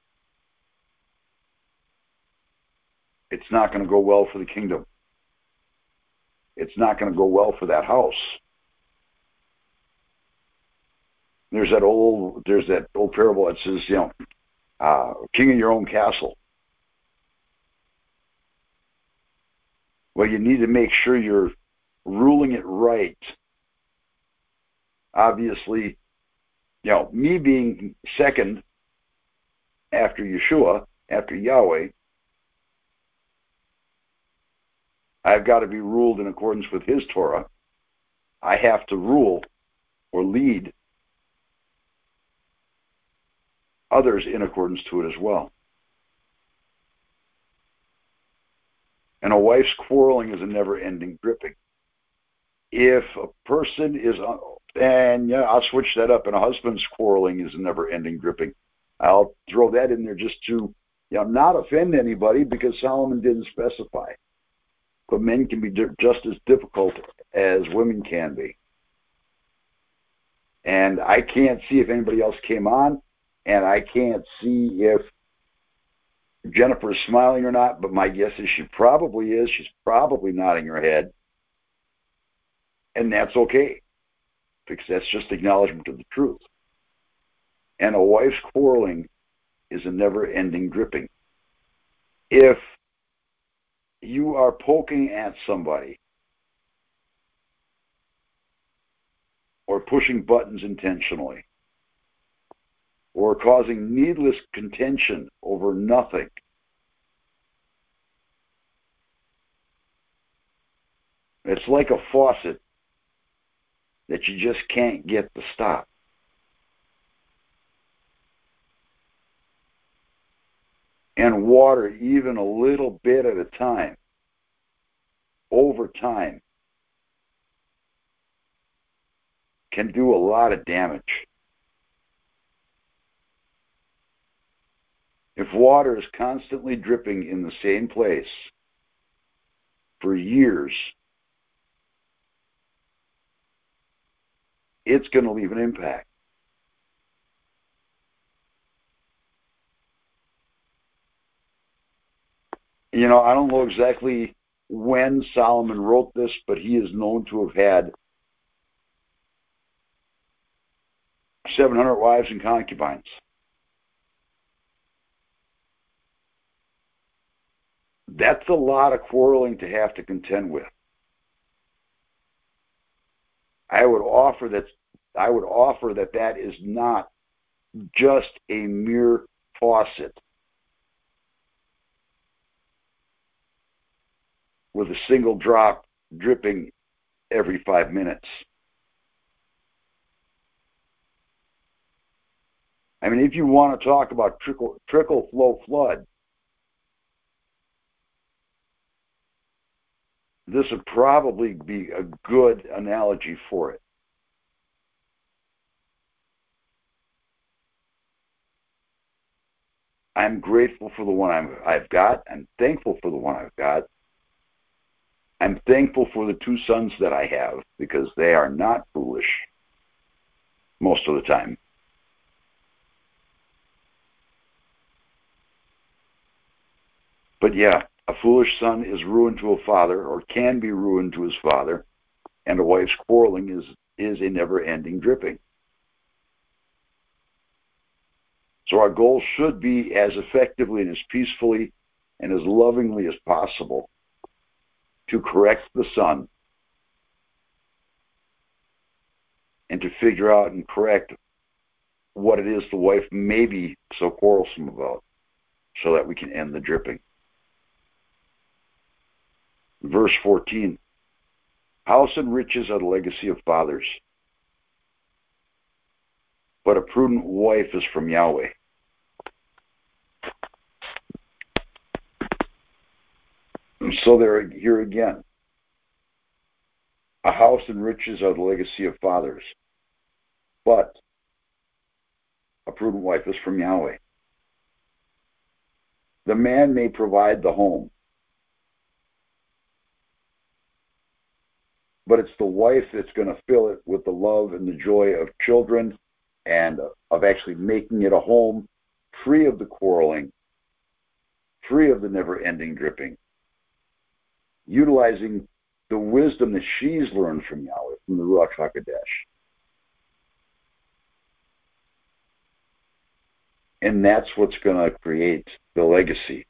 It's not going to go well for the kingdom. It's not going to go well for that house. There's that old parable that says, king of your own castle. Well, you need to make sure you're ruling it right. Obviously, me being second after Yeshua, after Yahweh, I've got to be ruled in accordance with his Torah. I have to rule or lead others in accordance to it as well. And a wife's quarreling is a never-ending dripping. If a person is, I'll switch that up, and a husband's quarreling is a never-ending dripping. I'll throw that in there just to, not offend anybody, because Solomon didn't specify. But men can be just as difficult as women can be. And I can't see if anybody else came on, and I can't see if Jennifer is smiling or not, but my guess is she probably is. She's probably nodding her head. And that's okay, because that's just acknowledgement of the truth. And a wife's quarreling is a never-ending dripping. If you are poking at somebody or pushing buttons intentionally or causing needless contention over nothing, it's like a faucet that you just can't get to stop. And water, even a little bit at a time, over time, can do a lot of damage. If water is constantly dripping in the same place for years, it's going to leave an impact. You know, I don't know exactly when Solomon wrote this, but he is known to have had 700 wives and concubines. That's a lot of quarreling to have to contend with. I would offer that that is not just a mere faucet with a single drop dripping every 5 minutes. I mean, if you want to talk about trickle, flow, flood, this would probably be a good analogy for it. I'm grateful for the one I've got. I'm thankful for the one I've got. I'm thankful for the 2 sons that I have, because they are not foolish most of the time. But yeah, a foolish son is ruin to a father, or can be ruin to his father, and a wife's quarreling is a never-ending dripping. So our goal should be, as effectively and as peacefully and as lovingly as possible, to correct the son and to figure out and correct what it is the wife may be so quarrelsome about, so that we can end the dripping. Verse 14, house and riches are the legacy of fathers, but a prudent wife is from Yahweh. And so they're here again. A house and riches are the legacy of fathers, but a prudent wife is from Yahweh. The man may provide the home, but it's the wife that's going to fill it with the love and the joy of children and of actually making it a home free of the quarreling, free of the never-ending dripping, utilizing the wisdom that she's learned from Yahweh, from the Ruach HaKodesh. And that's what's going to create the legacy.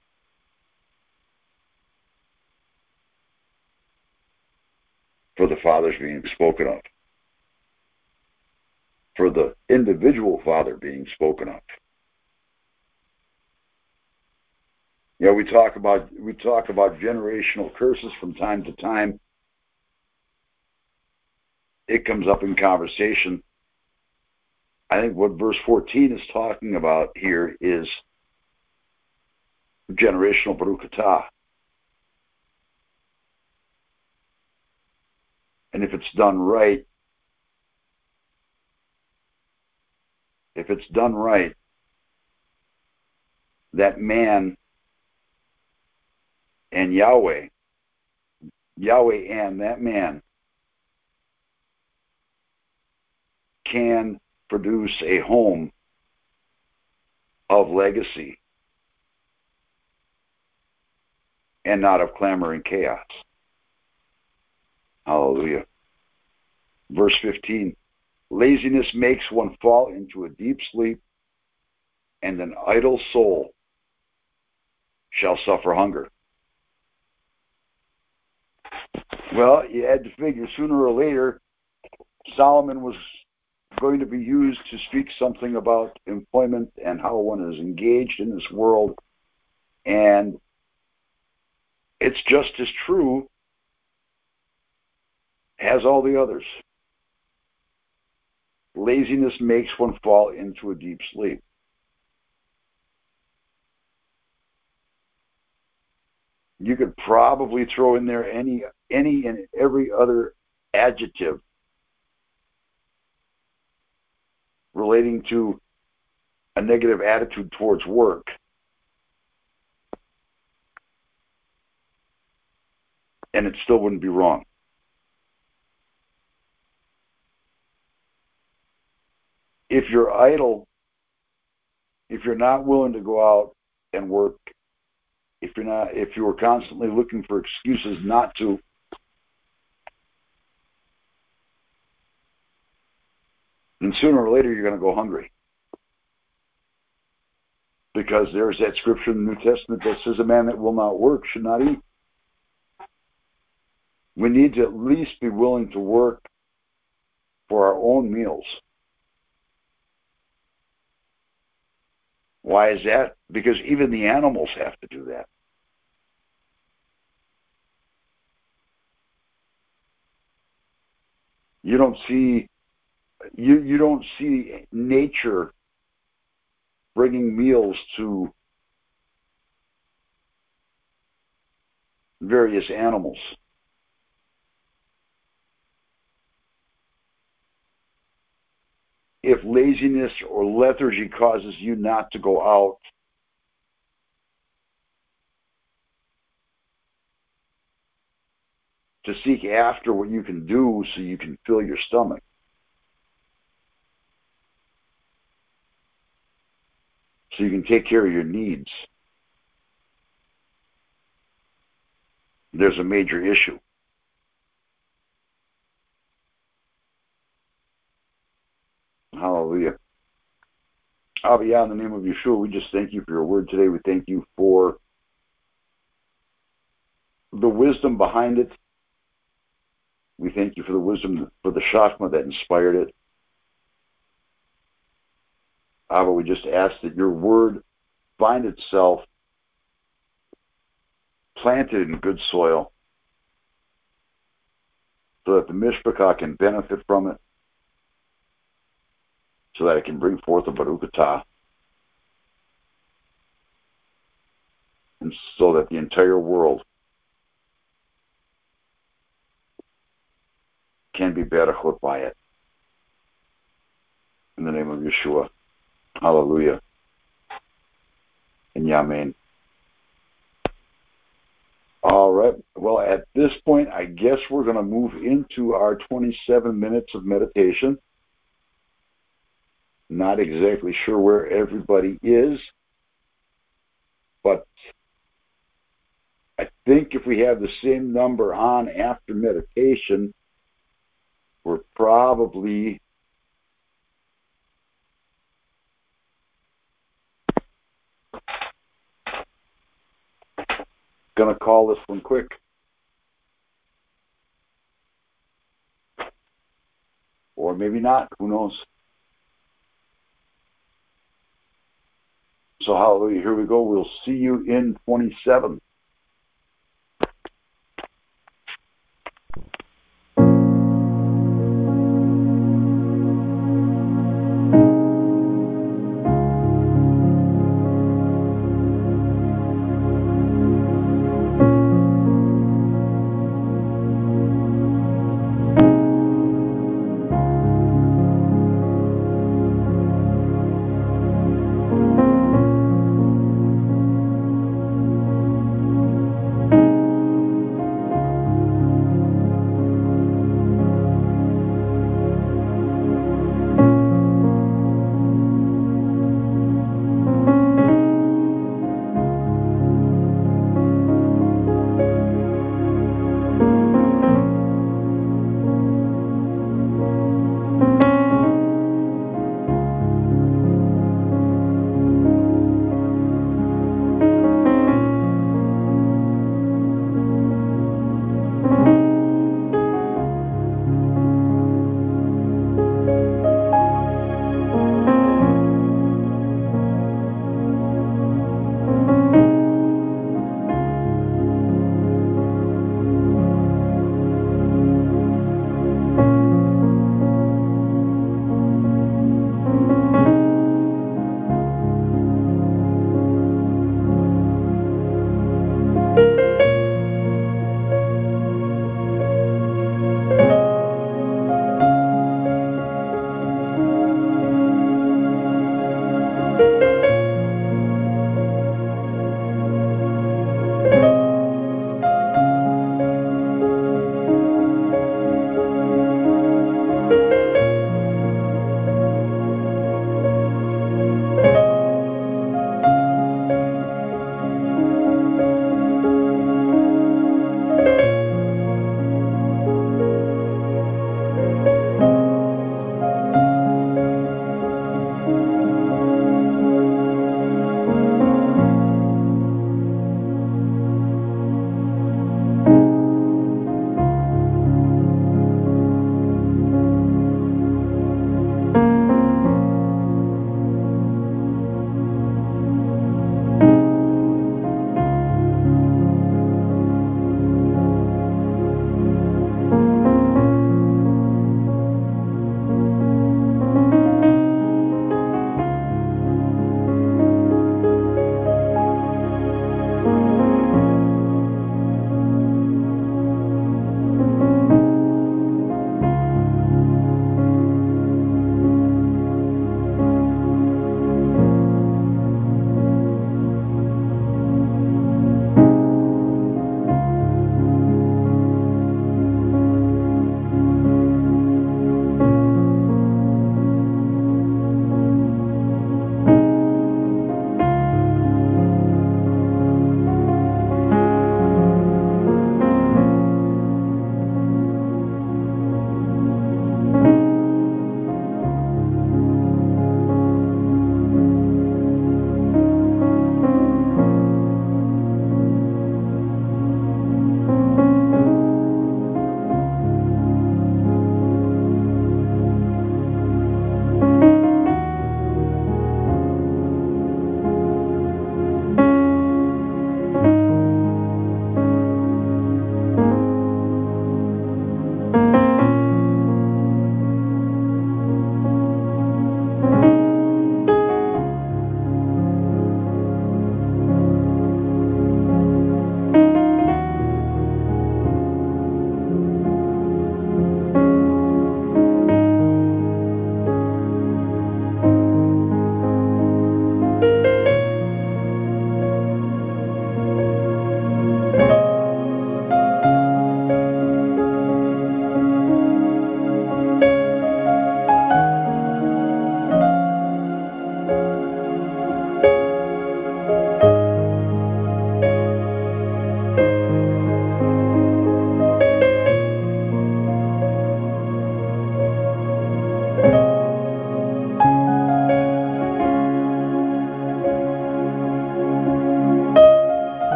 For the fathers being spoken of. For the individual father being spoken of. You know, we talk about generational curses from time to time. It comes up in conversation. I think what verse 14 is talking about here is generational Baruch Atah. And if it's done right, that man and Yahweh and that man can produce a home of legacy and not of clamor and chaos. Hallelujah. Verse 15, laziness makes one fall into a deep sleep, and an idle soul shall suffer hunger. Well, you had to figure sooner or later Solomon was going to be used to speak something about employment and how one is engaged in this world. And it's just as true as all the others. Laziness makes one fall into a deep sleep. You could probably throw in there any and every other adjective relating to a negative attitude towards work. And it still wouldn't be wrong. If you're idle, if you're not willing to go out and work, if you are constantly looking for excuses not to, then sooner or later you're going to go hungry. Because there's that scripture in the New Testament that says a man that will not work should not eat. We need to at least be willing to work for our own meals. Why is that? Because even the animals have to do that. You don't see nature bringing meals to various animals. If laziness or lethargy causes you not to go out, to seek after what you can do so you can fill your stomach, so you can take care of your needs, there's a major issue. Hallelujah. Abba, in the name of Yeshua, we just thank you for your word today. We thank you for the wisdom behind it. We thank you for the wisdom, for the Shachma that inspired it. Abba, we just ask that your word find itself planted in good soil so that the Mishpachah can benefit from it, so that it can bring forth a Baruch Atah, and so that the entire world can be berachot by it. In the name of Yeshua. Hallelujah. And Yamin. All right. Well, at this point, I guess we're going to move into our 27 minutes of meditation. Not exactly sure where everybody is, but I think if we have the same number on after meditation, we're probably going to call this one quick. Or maybe not. Who knows? So hallelujah. Here we go. We'll see you in 27.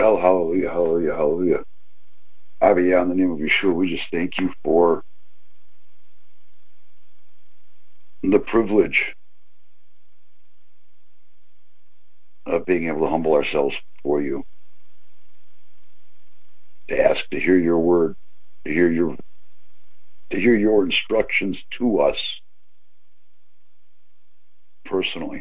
Well, hallelujah, hallelujah, hallelujah. Abiyah, in the name of Yeshua, we just thank you for the privilege of being able to humble ourselves before you, to ask to hear your word, to hear your instructions to us personally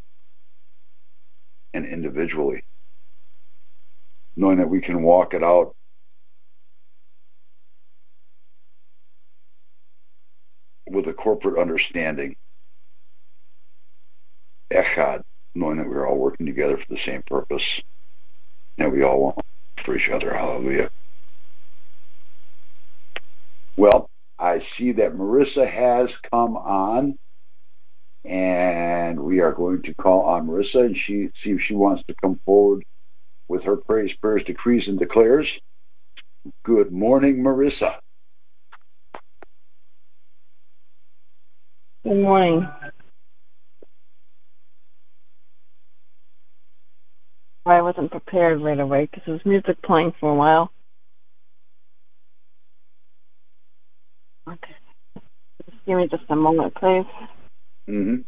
and individually, knowing that we can walk it out with a corporate understanding, echad, knowing that we're all working together for the same purpose, and we all want for each other. Hallelujah. Well, I see that Marissa has come on, and we are going to call on Marissa and see if she wants to come forward with her praise, prayers, decrees, and declares. Good morning, Marissa. Good morning. I wasn't prepared right away because there was music playing for a while. Okay. Just give me just a moment, please. Mm-hmm.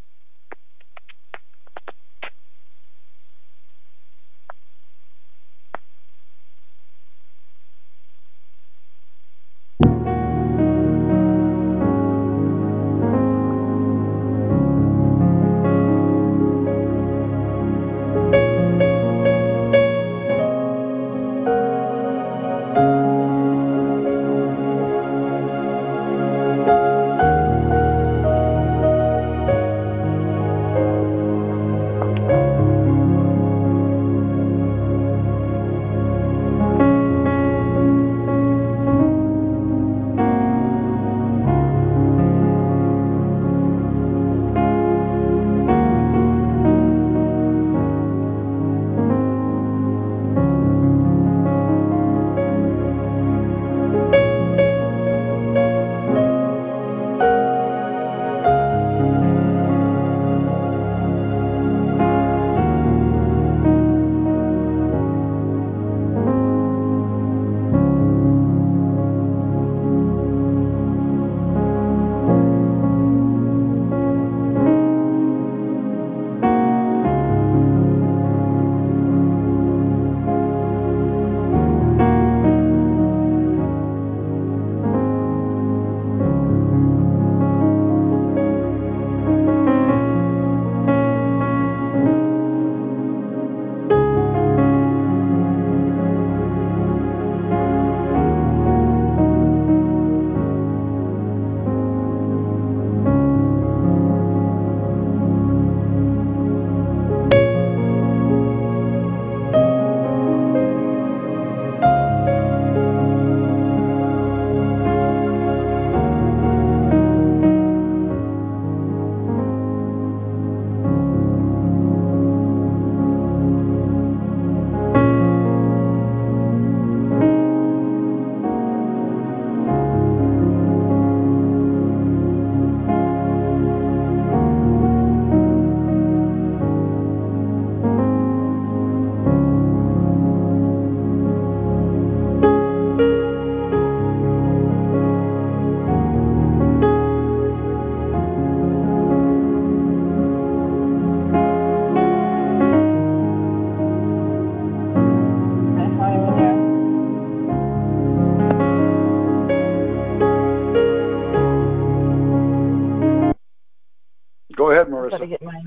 Go ahead, Marissa.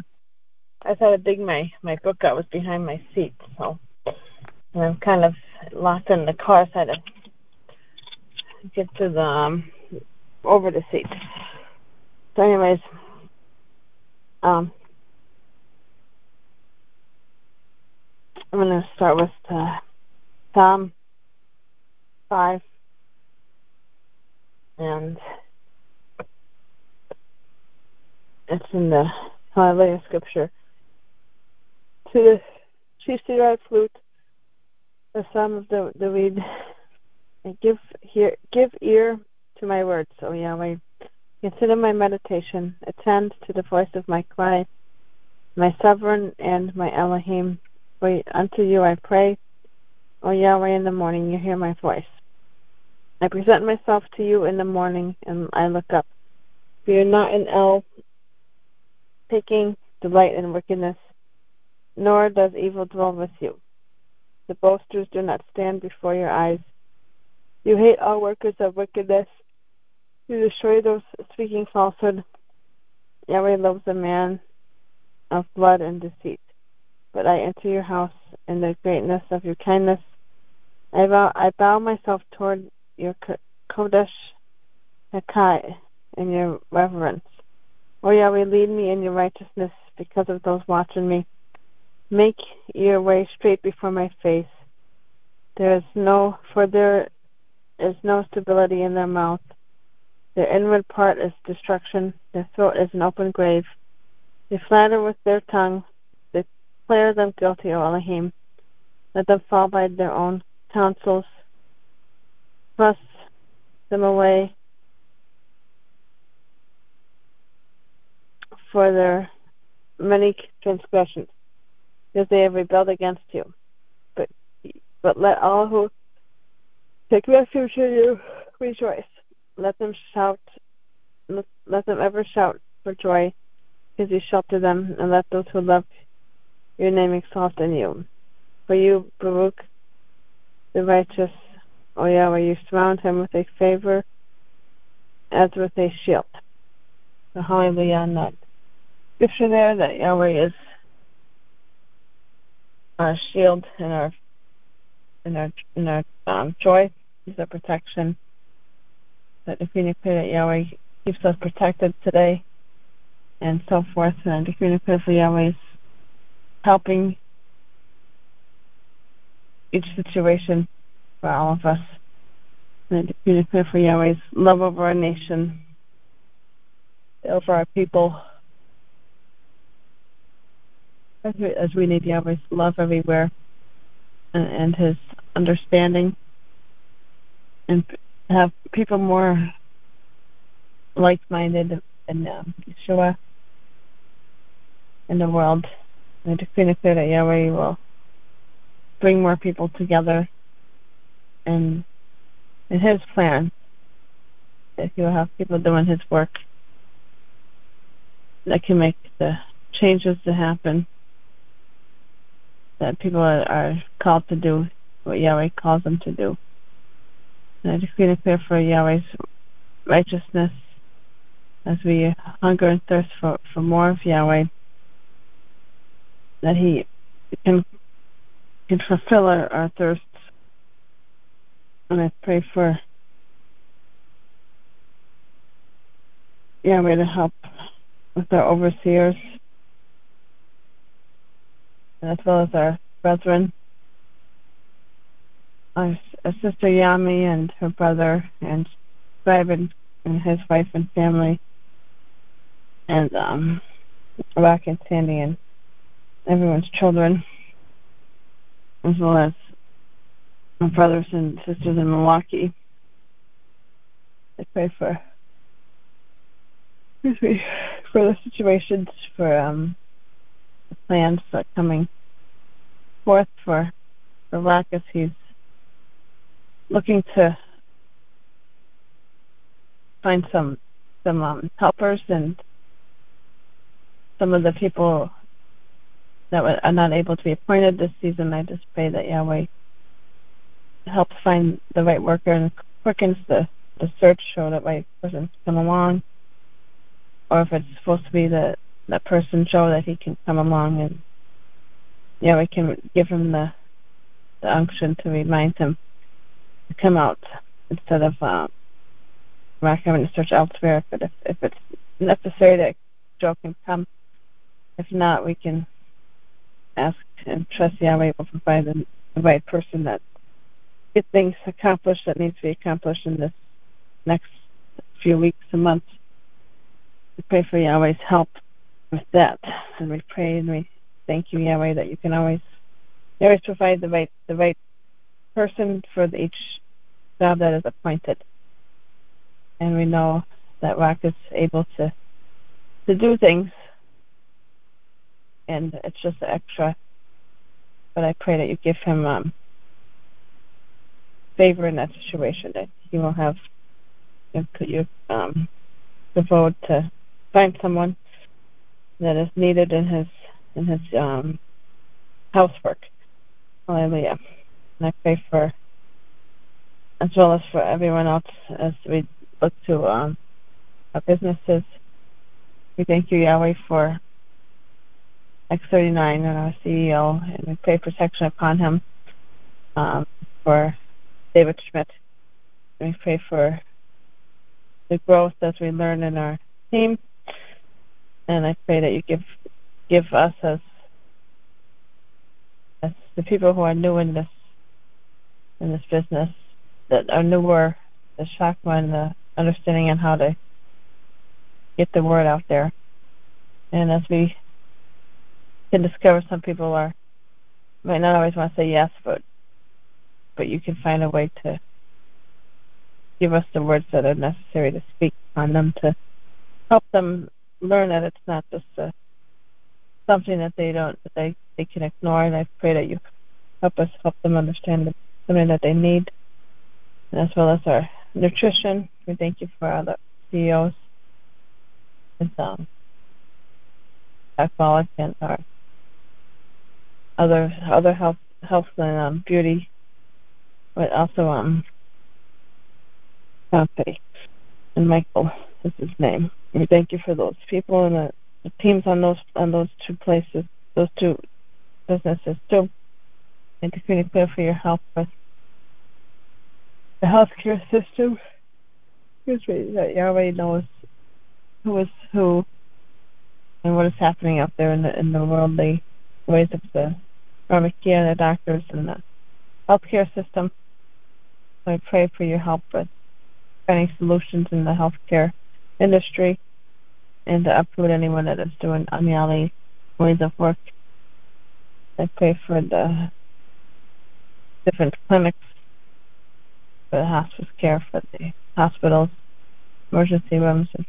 I thought I'd dig my book out was behind my seat, so and I'm kind of locked in the car, so I had to get to the over the seat. So, anyways, I'm going to start with Psalm 5, and it's in the Hallelujah scripture. To the chief steward flute, the Psalm of the reed, and give ear to my words, O Yahweh. Consider my meditation. Attend to the voice of my cry, my sovereign and my Elohim. For unto you I pray. O Yahweh, in the morning you hear my voice. I present myself to you in the morning, and I look up. For you are not in El, taking delight in wickedness, nor does evil dwell with you. The boasters do not stand before your eyes. You hate all workers of wickedness. You destroy those speaking falsehood. Yahweh loves a man of blood and deceit. But I enter your house in the greatness of your kindness. I bow myself toward your Kodesh Hakai in your reverence. O Yahweh, lead me in your righteousness because of those watching me. Make your way straight before my face. There is no stability in their mouth. Their inward part is destruction. Their throat is an open grave. They flatter with their tongue. They declare them guilty, O Elohim. Let them fall by their own counsels. Thrust them away for their many transgressions, because they have rebelled against you. But let all who take refuge in you rejoice. Let them ever shout for joy, because you shelter them, and let those who love your name exalt in you. For you, Baruch, the righteous, O Yahweh, you surround him with a favor as with a shield. So hallelujah on that scripture there, that Yahweh is our shield and our joy. He's our protection. That if we declare that Yahweh keeps us protected today, and so forth, and if we declare for Yahweh's helping each situation for all of us. And if we declare for Yahweh's love over our nation, over our people, as we need Yahweh's love everywhere, and his understanding, and have people more like-minded in Yeshua in the world. And I decree and declare that Yahweh will bring more people together, and in his plan, that he will have people doing his work that can make the changes to happen, that people are called to do what Yahweh calls them to do. And I decree and declare for Yahweh's righteousness as we hunger and thirst for more of Yahweh, that he can fulfill our thirsts. And I pray for Yahweh to help with our overseers, as well as our brethren, our sister Yami and her brother, and Scribe and his wife and family, and Rock and Sandy and everyone's children, as well as my brothers and sisters in Milwaukee. I pray for the situations, for the plans for coming forth for Rock, as he's looking to find some helpers, and some of the people that are not able to be appointed this season. I just pray that Yahweh helps find the right worker and quickens the search so that right person can come along, or if it's supposed to be that person Joe, that he can come along, and Yahweh can give him the unction to remind him to come out, instead of Rock having to search elsewhere. But if it's necessary that Joe can come, if not, we can ask and trust Yahweh will provide the right person that get things accomplished that needs to be accomplished in this next few weeks and months. We pray for Yahweh's help with that, and we pray and we thank you, Yahweh, that you can always provide the right person for each job that is appointed. And we know that Rock is able to do things, and it's just extra. But I pray that you give him favor in that situation, that you will have the vote to find someone that is needed in his housework. Hallelujah. And I pray for, as well as for everyone else, as we look to our businesses. We thank you, Yahweh, for X39 and our CEO, and we pray protection upon him, for David Schmidt. And we pray for the growth as we learn in our team, and I pray that you give us as the people who are new in this business, that are newer, the chakra and the understanding on how to get the word out there. And as we can discover, some people might not always want to say yes, but you can find a way to give us the words that are necessary to speak on them, to help them learn that it's not just something that they can ignore. And I pray that you help them understand that it's something that they need, and as well as our nutrition. We thank you for all the CEOs with alcoholic and our other health and beauty, but also Dante and Michael is his name. We thank you for those people and the teams on those two places, those two businesses too. And to be clear for your help with the healthcare system. Excuse me, that Yahweh knows who is who and what is happening out there in the worldly ways of the pharmacia, the doctors, and the healthcare system. So I pray for your help with finding solutions in the healthcare industry, and to uproot anyone that is doing ungodly ways of work. I pray for the different clinics, for the hospice care, for the hospitals, emergency rooms, and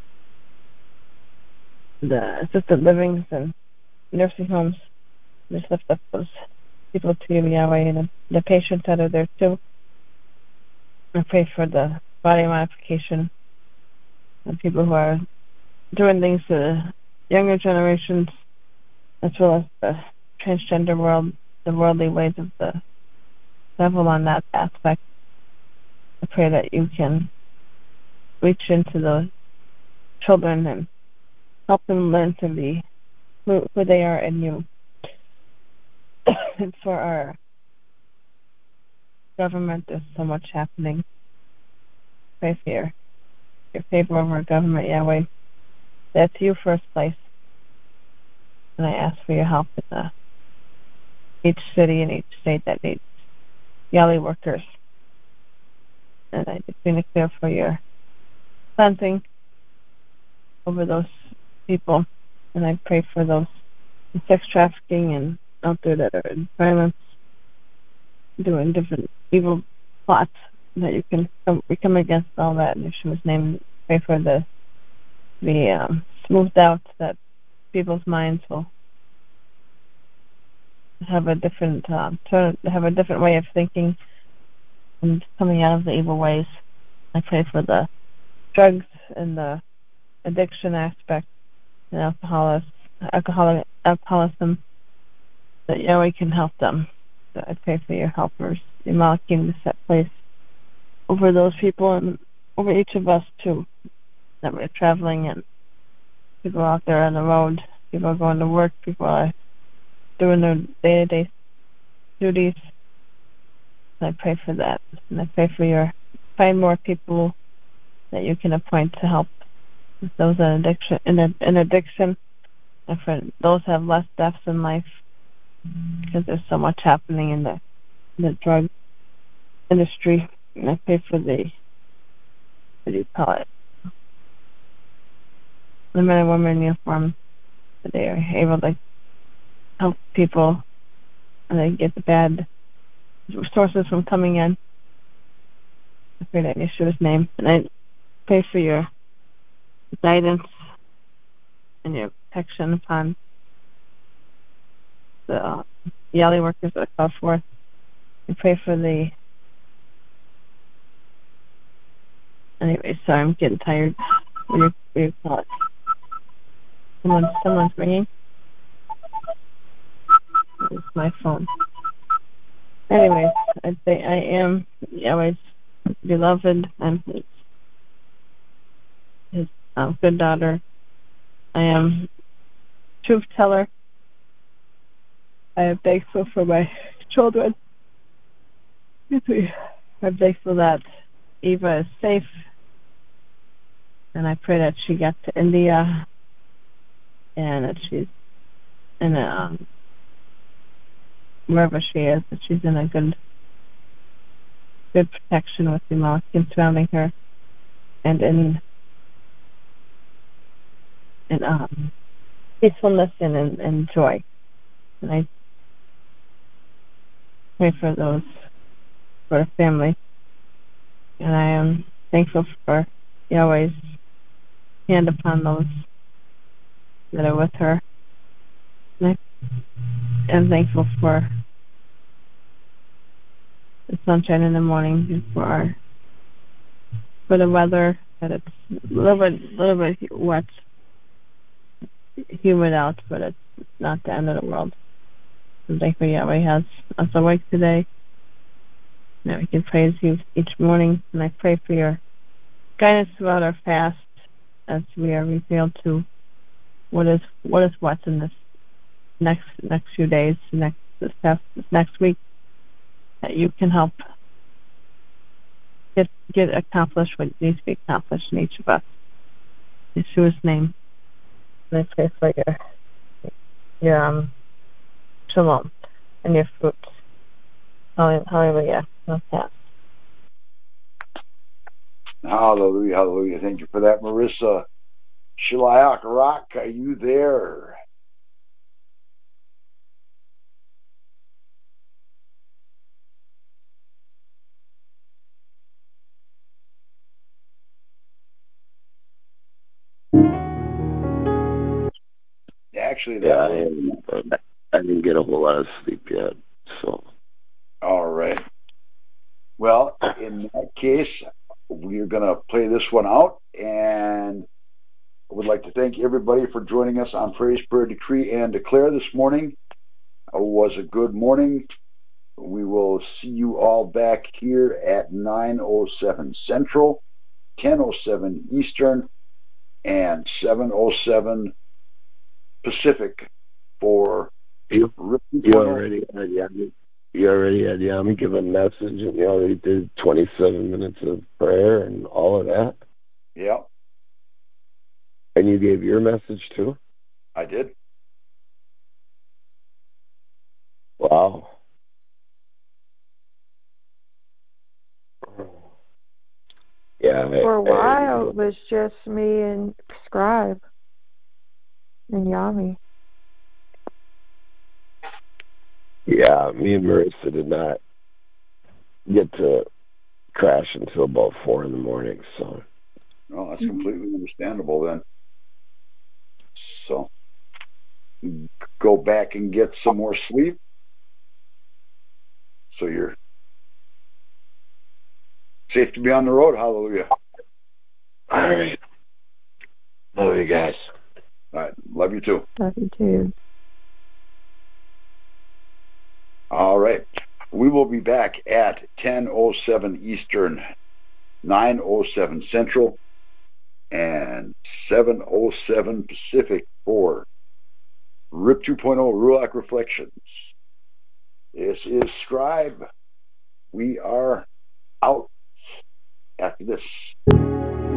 the assisted livings and nursing homes. Just lift up those people to you, Yahweh, and the patients that are there too. I pray for the body modification and people who are doing things to the younger generations, as well as the transgender world, the worldly ways of the devil on that aspect. I pray that you can reach into those children and help them learn to be who they are in you. And for our government, there's so much happening. Pray for your favor over our government, Yahweh. That's you first place. And I ask for your help in each city and each state that needs Yahweh workers. And I declare for your cleansing over those people. And I pray for those in sex trafficking and out there that are in violence, doing different evil plots, that you can we come against all that in Yeshua's name. Pray for the smoothed out, that people's minds will have a different way of thinking and coming out of the evil ways. I pray for the drugs and the addiction aspect and alcoholism, that Yahweh can help them. So I pray for your helpers, your Malachim, to set place over those people and over each of us too, that we're traveling and people out there on the road, people are going to work, people are doing their day-to-day duties. And I pray for that. And I pray for find more people that you can appoint to help with those in addiction, and for those who have less deaths in life, because there's so much happening in the drug industry. And I pray for the men and women in uniform, that they are able to help people and they get the bad sources from coming in. I pray that in Yeshua's name. And I pray for your guidance and your protection upon the Yali workers that are called forth. We pray for the Anyway, sorry, I'm getting tired. When you call it. Someone's ringing. It's my phone. Anyways, I'd say I am Yahweh's beloved. I'm his good daughter. I am truth teller. I am thankful for my children. I'm thankful that Eva is safe, and I pray that she gets to India and that she's in a wherever she is, that she's in a good protection with the Malachim surrounding her, and in peacefulness and joy. And I pray for those, for her family. And I am thankful for Yahweh's hand upon those that are with her. And I am thankful for the sunshine in the morning, for the weather, that it's a little bit wet, humid out, but it's not the end of the world. I'm thankful Yahweh has us awake today, that we can praise you each morning. And I pray for your guidance throughout our fast as we are revealed to what is what's in this next few days, this next week, that you can help get accomplished what needs to be accomplished in each of us. In Yeshua's name. And I pray for your shalom and your fruits. Hallelujah. Okay. Hallelujah, hallelujah. Thank you for that, Marissa. Shilayak Rock, are you there? Actually, I didn't get a whole lot of sleep yet, so. All right. Well, in that case, we're going to play this one out, and I would like to thank everybody for joining us on Praise, Prayer, Decree, and Declare this morning. It was a good morning. We will see you all back here at 9:07 Central, 10:07 Eastern, and 7:07 Pacific for You already had Yami give a message, and you already did 27 minutes of prayer and all of that? Yeah. And you gave your message too? I did. Wow. Yeah. For a while, it was just me and Scribe and Yami. Yeah, me and Marissa did not get to crash until about 4 in the morning, so. Well, that's completely understandable then. So, go back and get some more sleep. So you're safe to be on the road. Hallelujah. All right. Love you guys. All right. Love you too. Love you too. All right. We will be back at 10:07 Eastern, 9:07 Central, and 7:07 Pacific for RIP 2.0 Ruach Reflections. This is Scribe. We are out after this.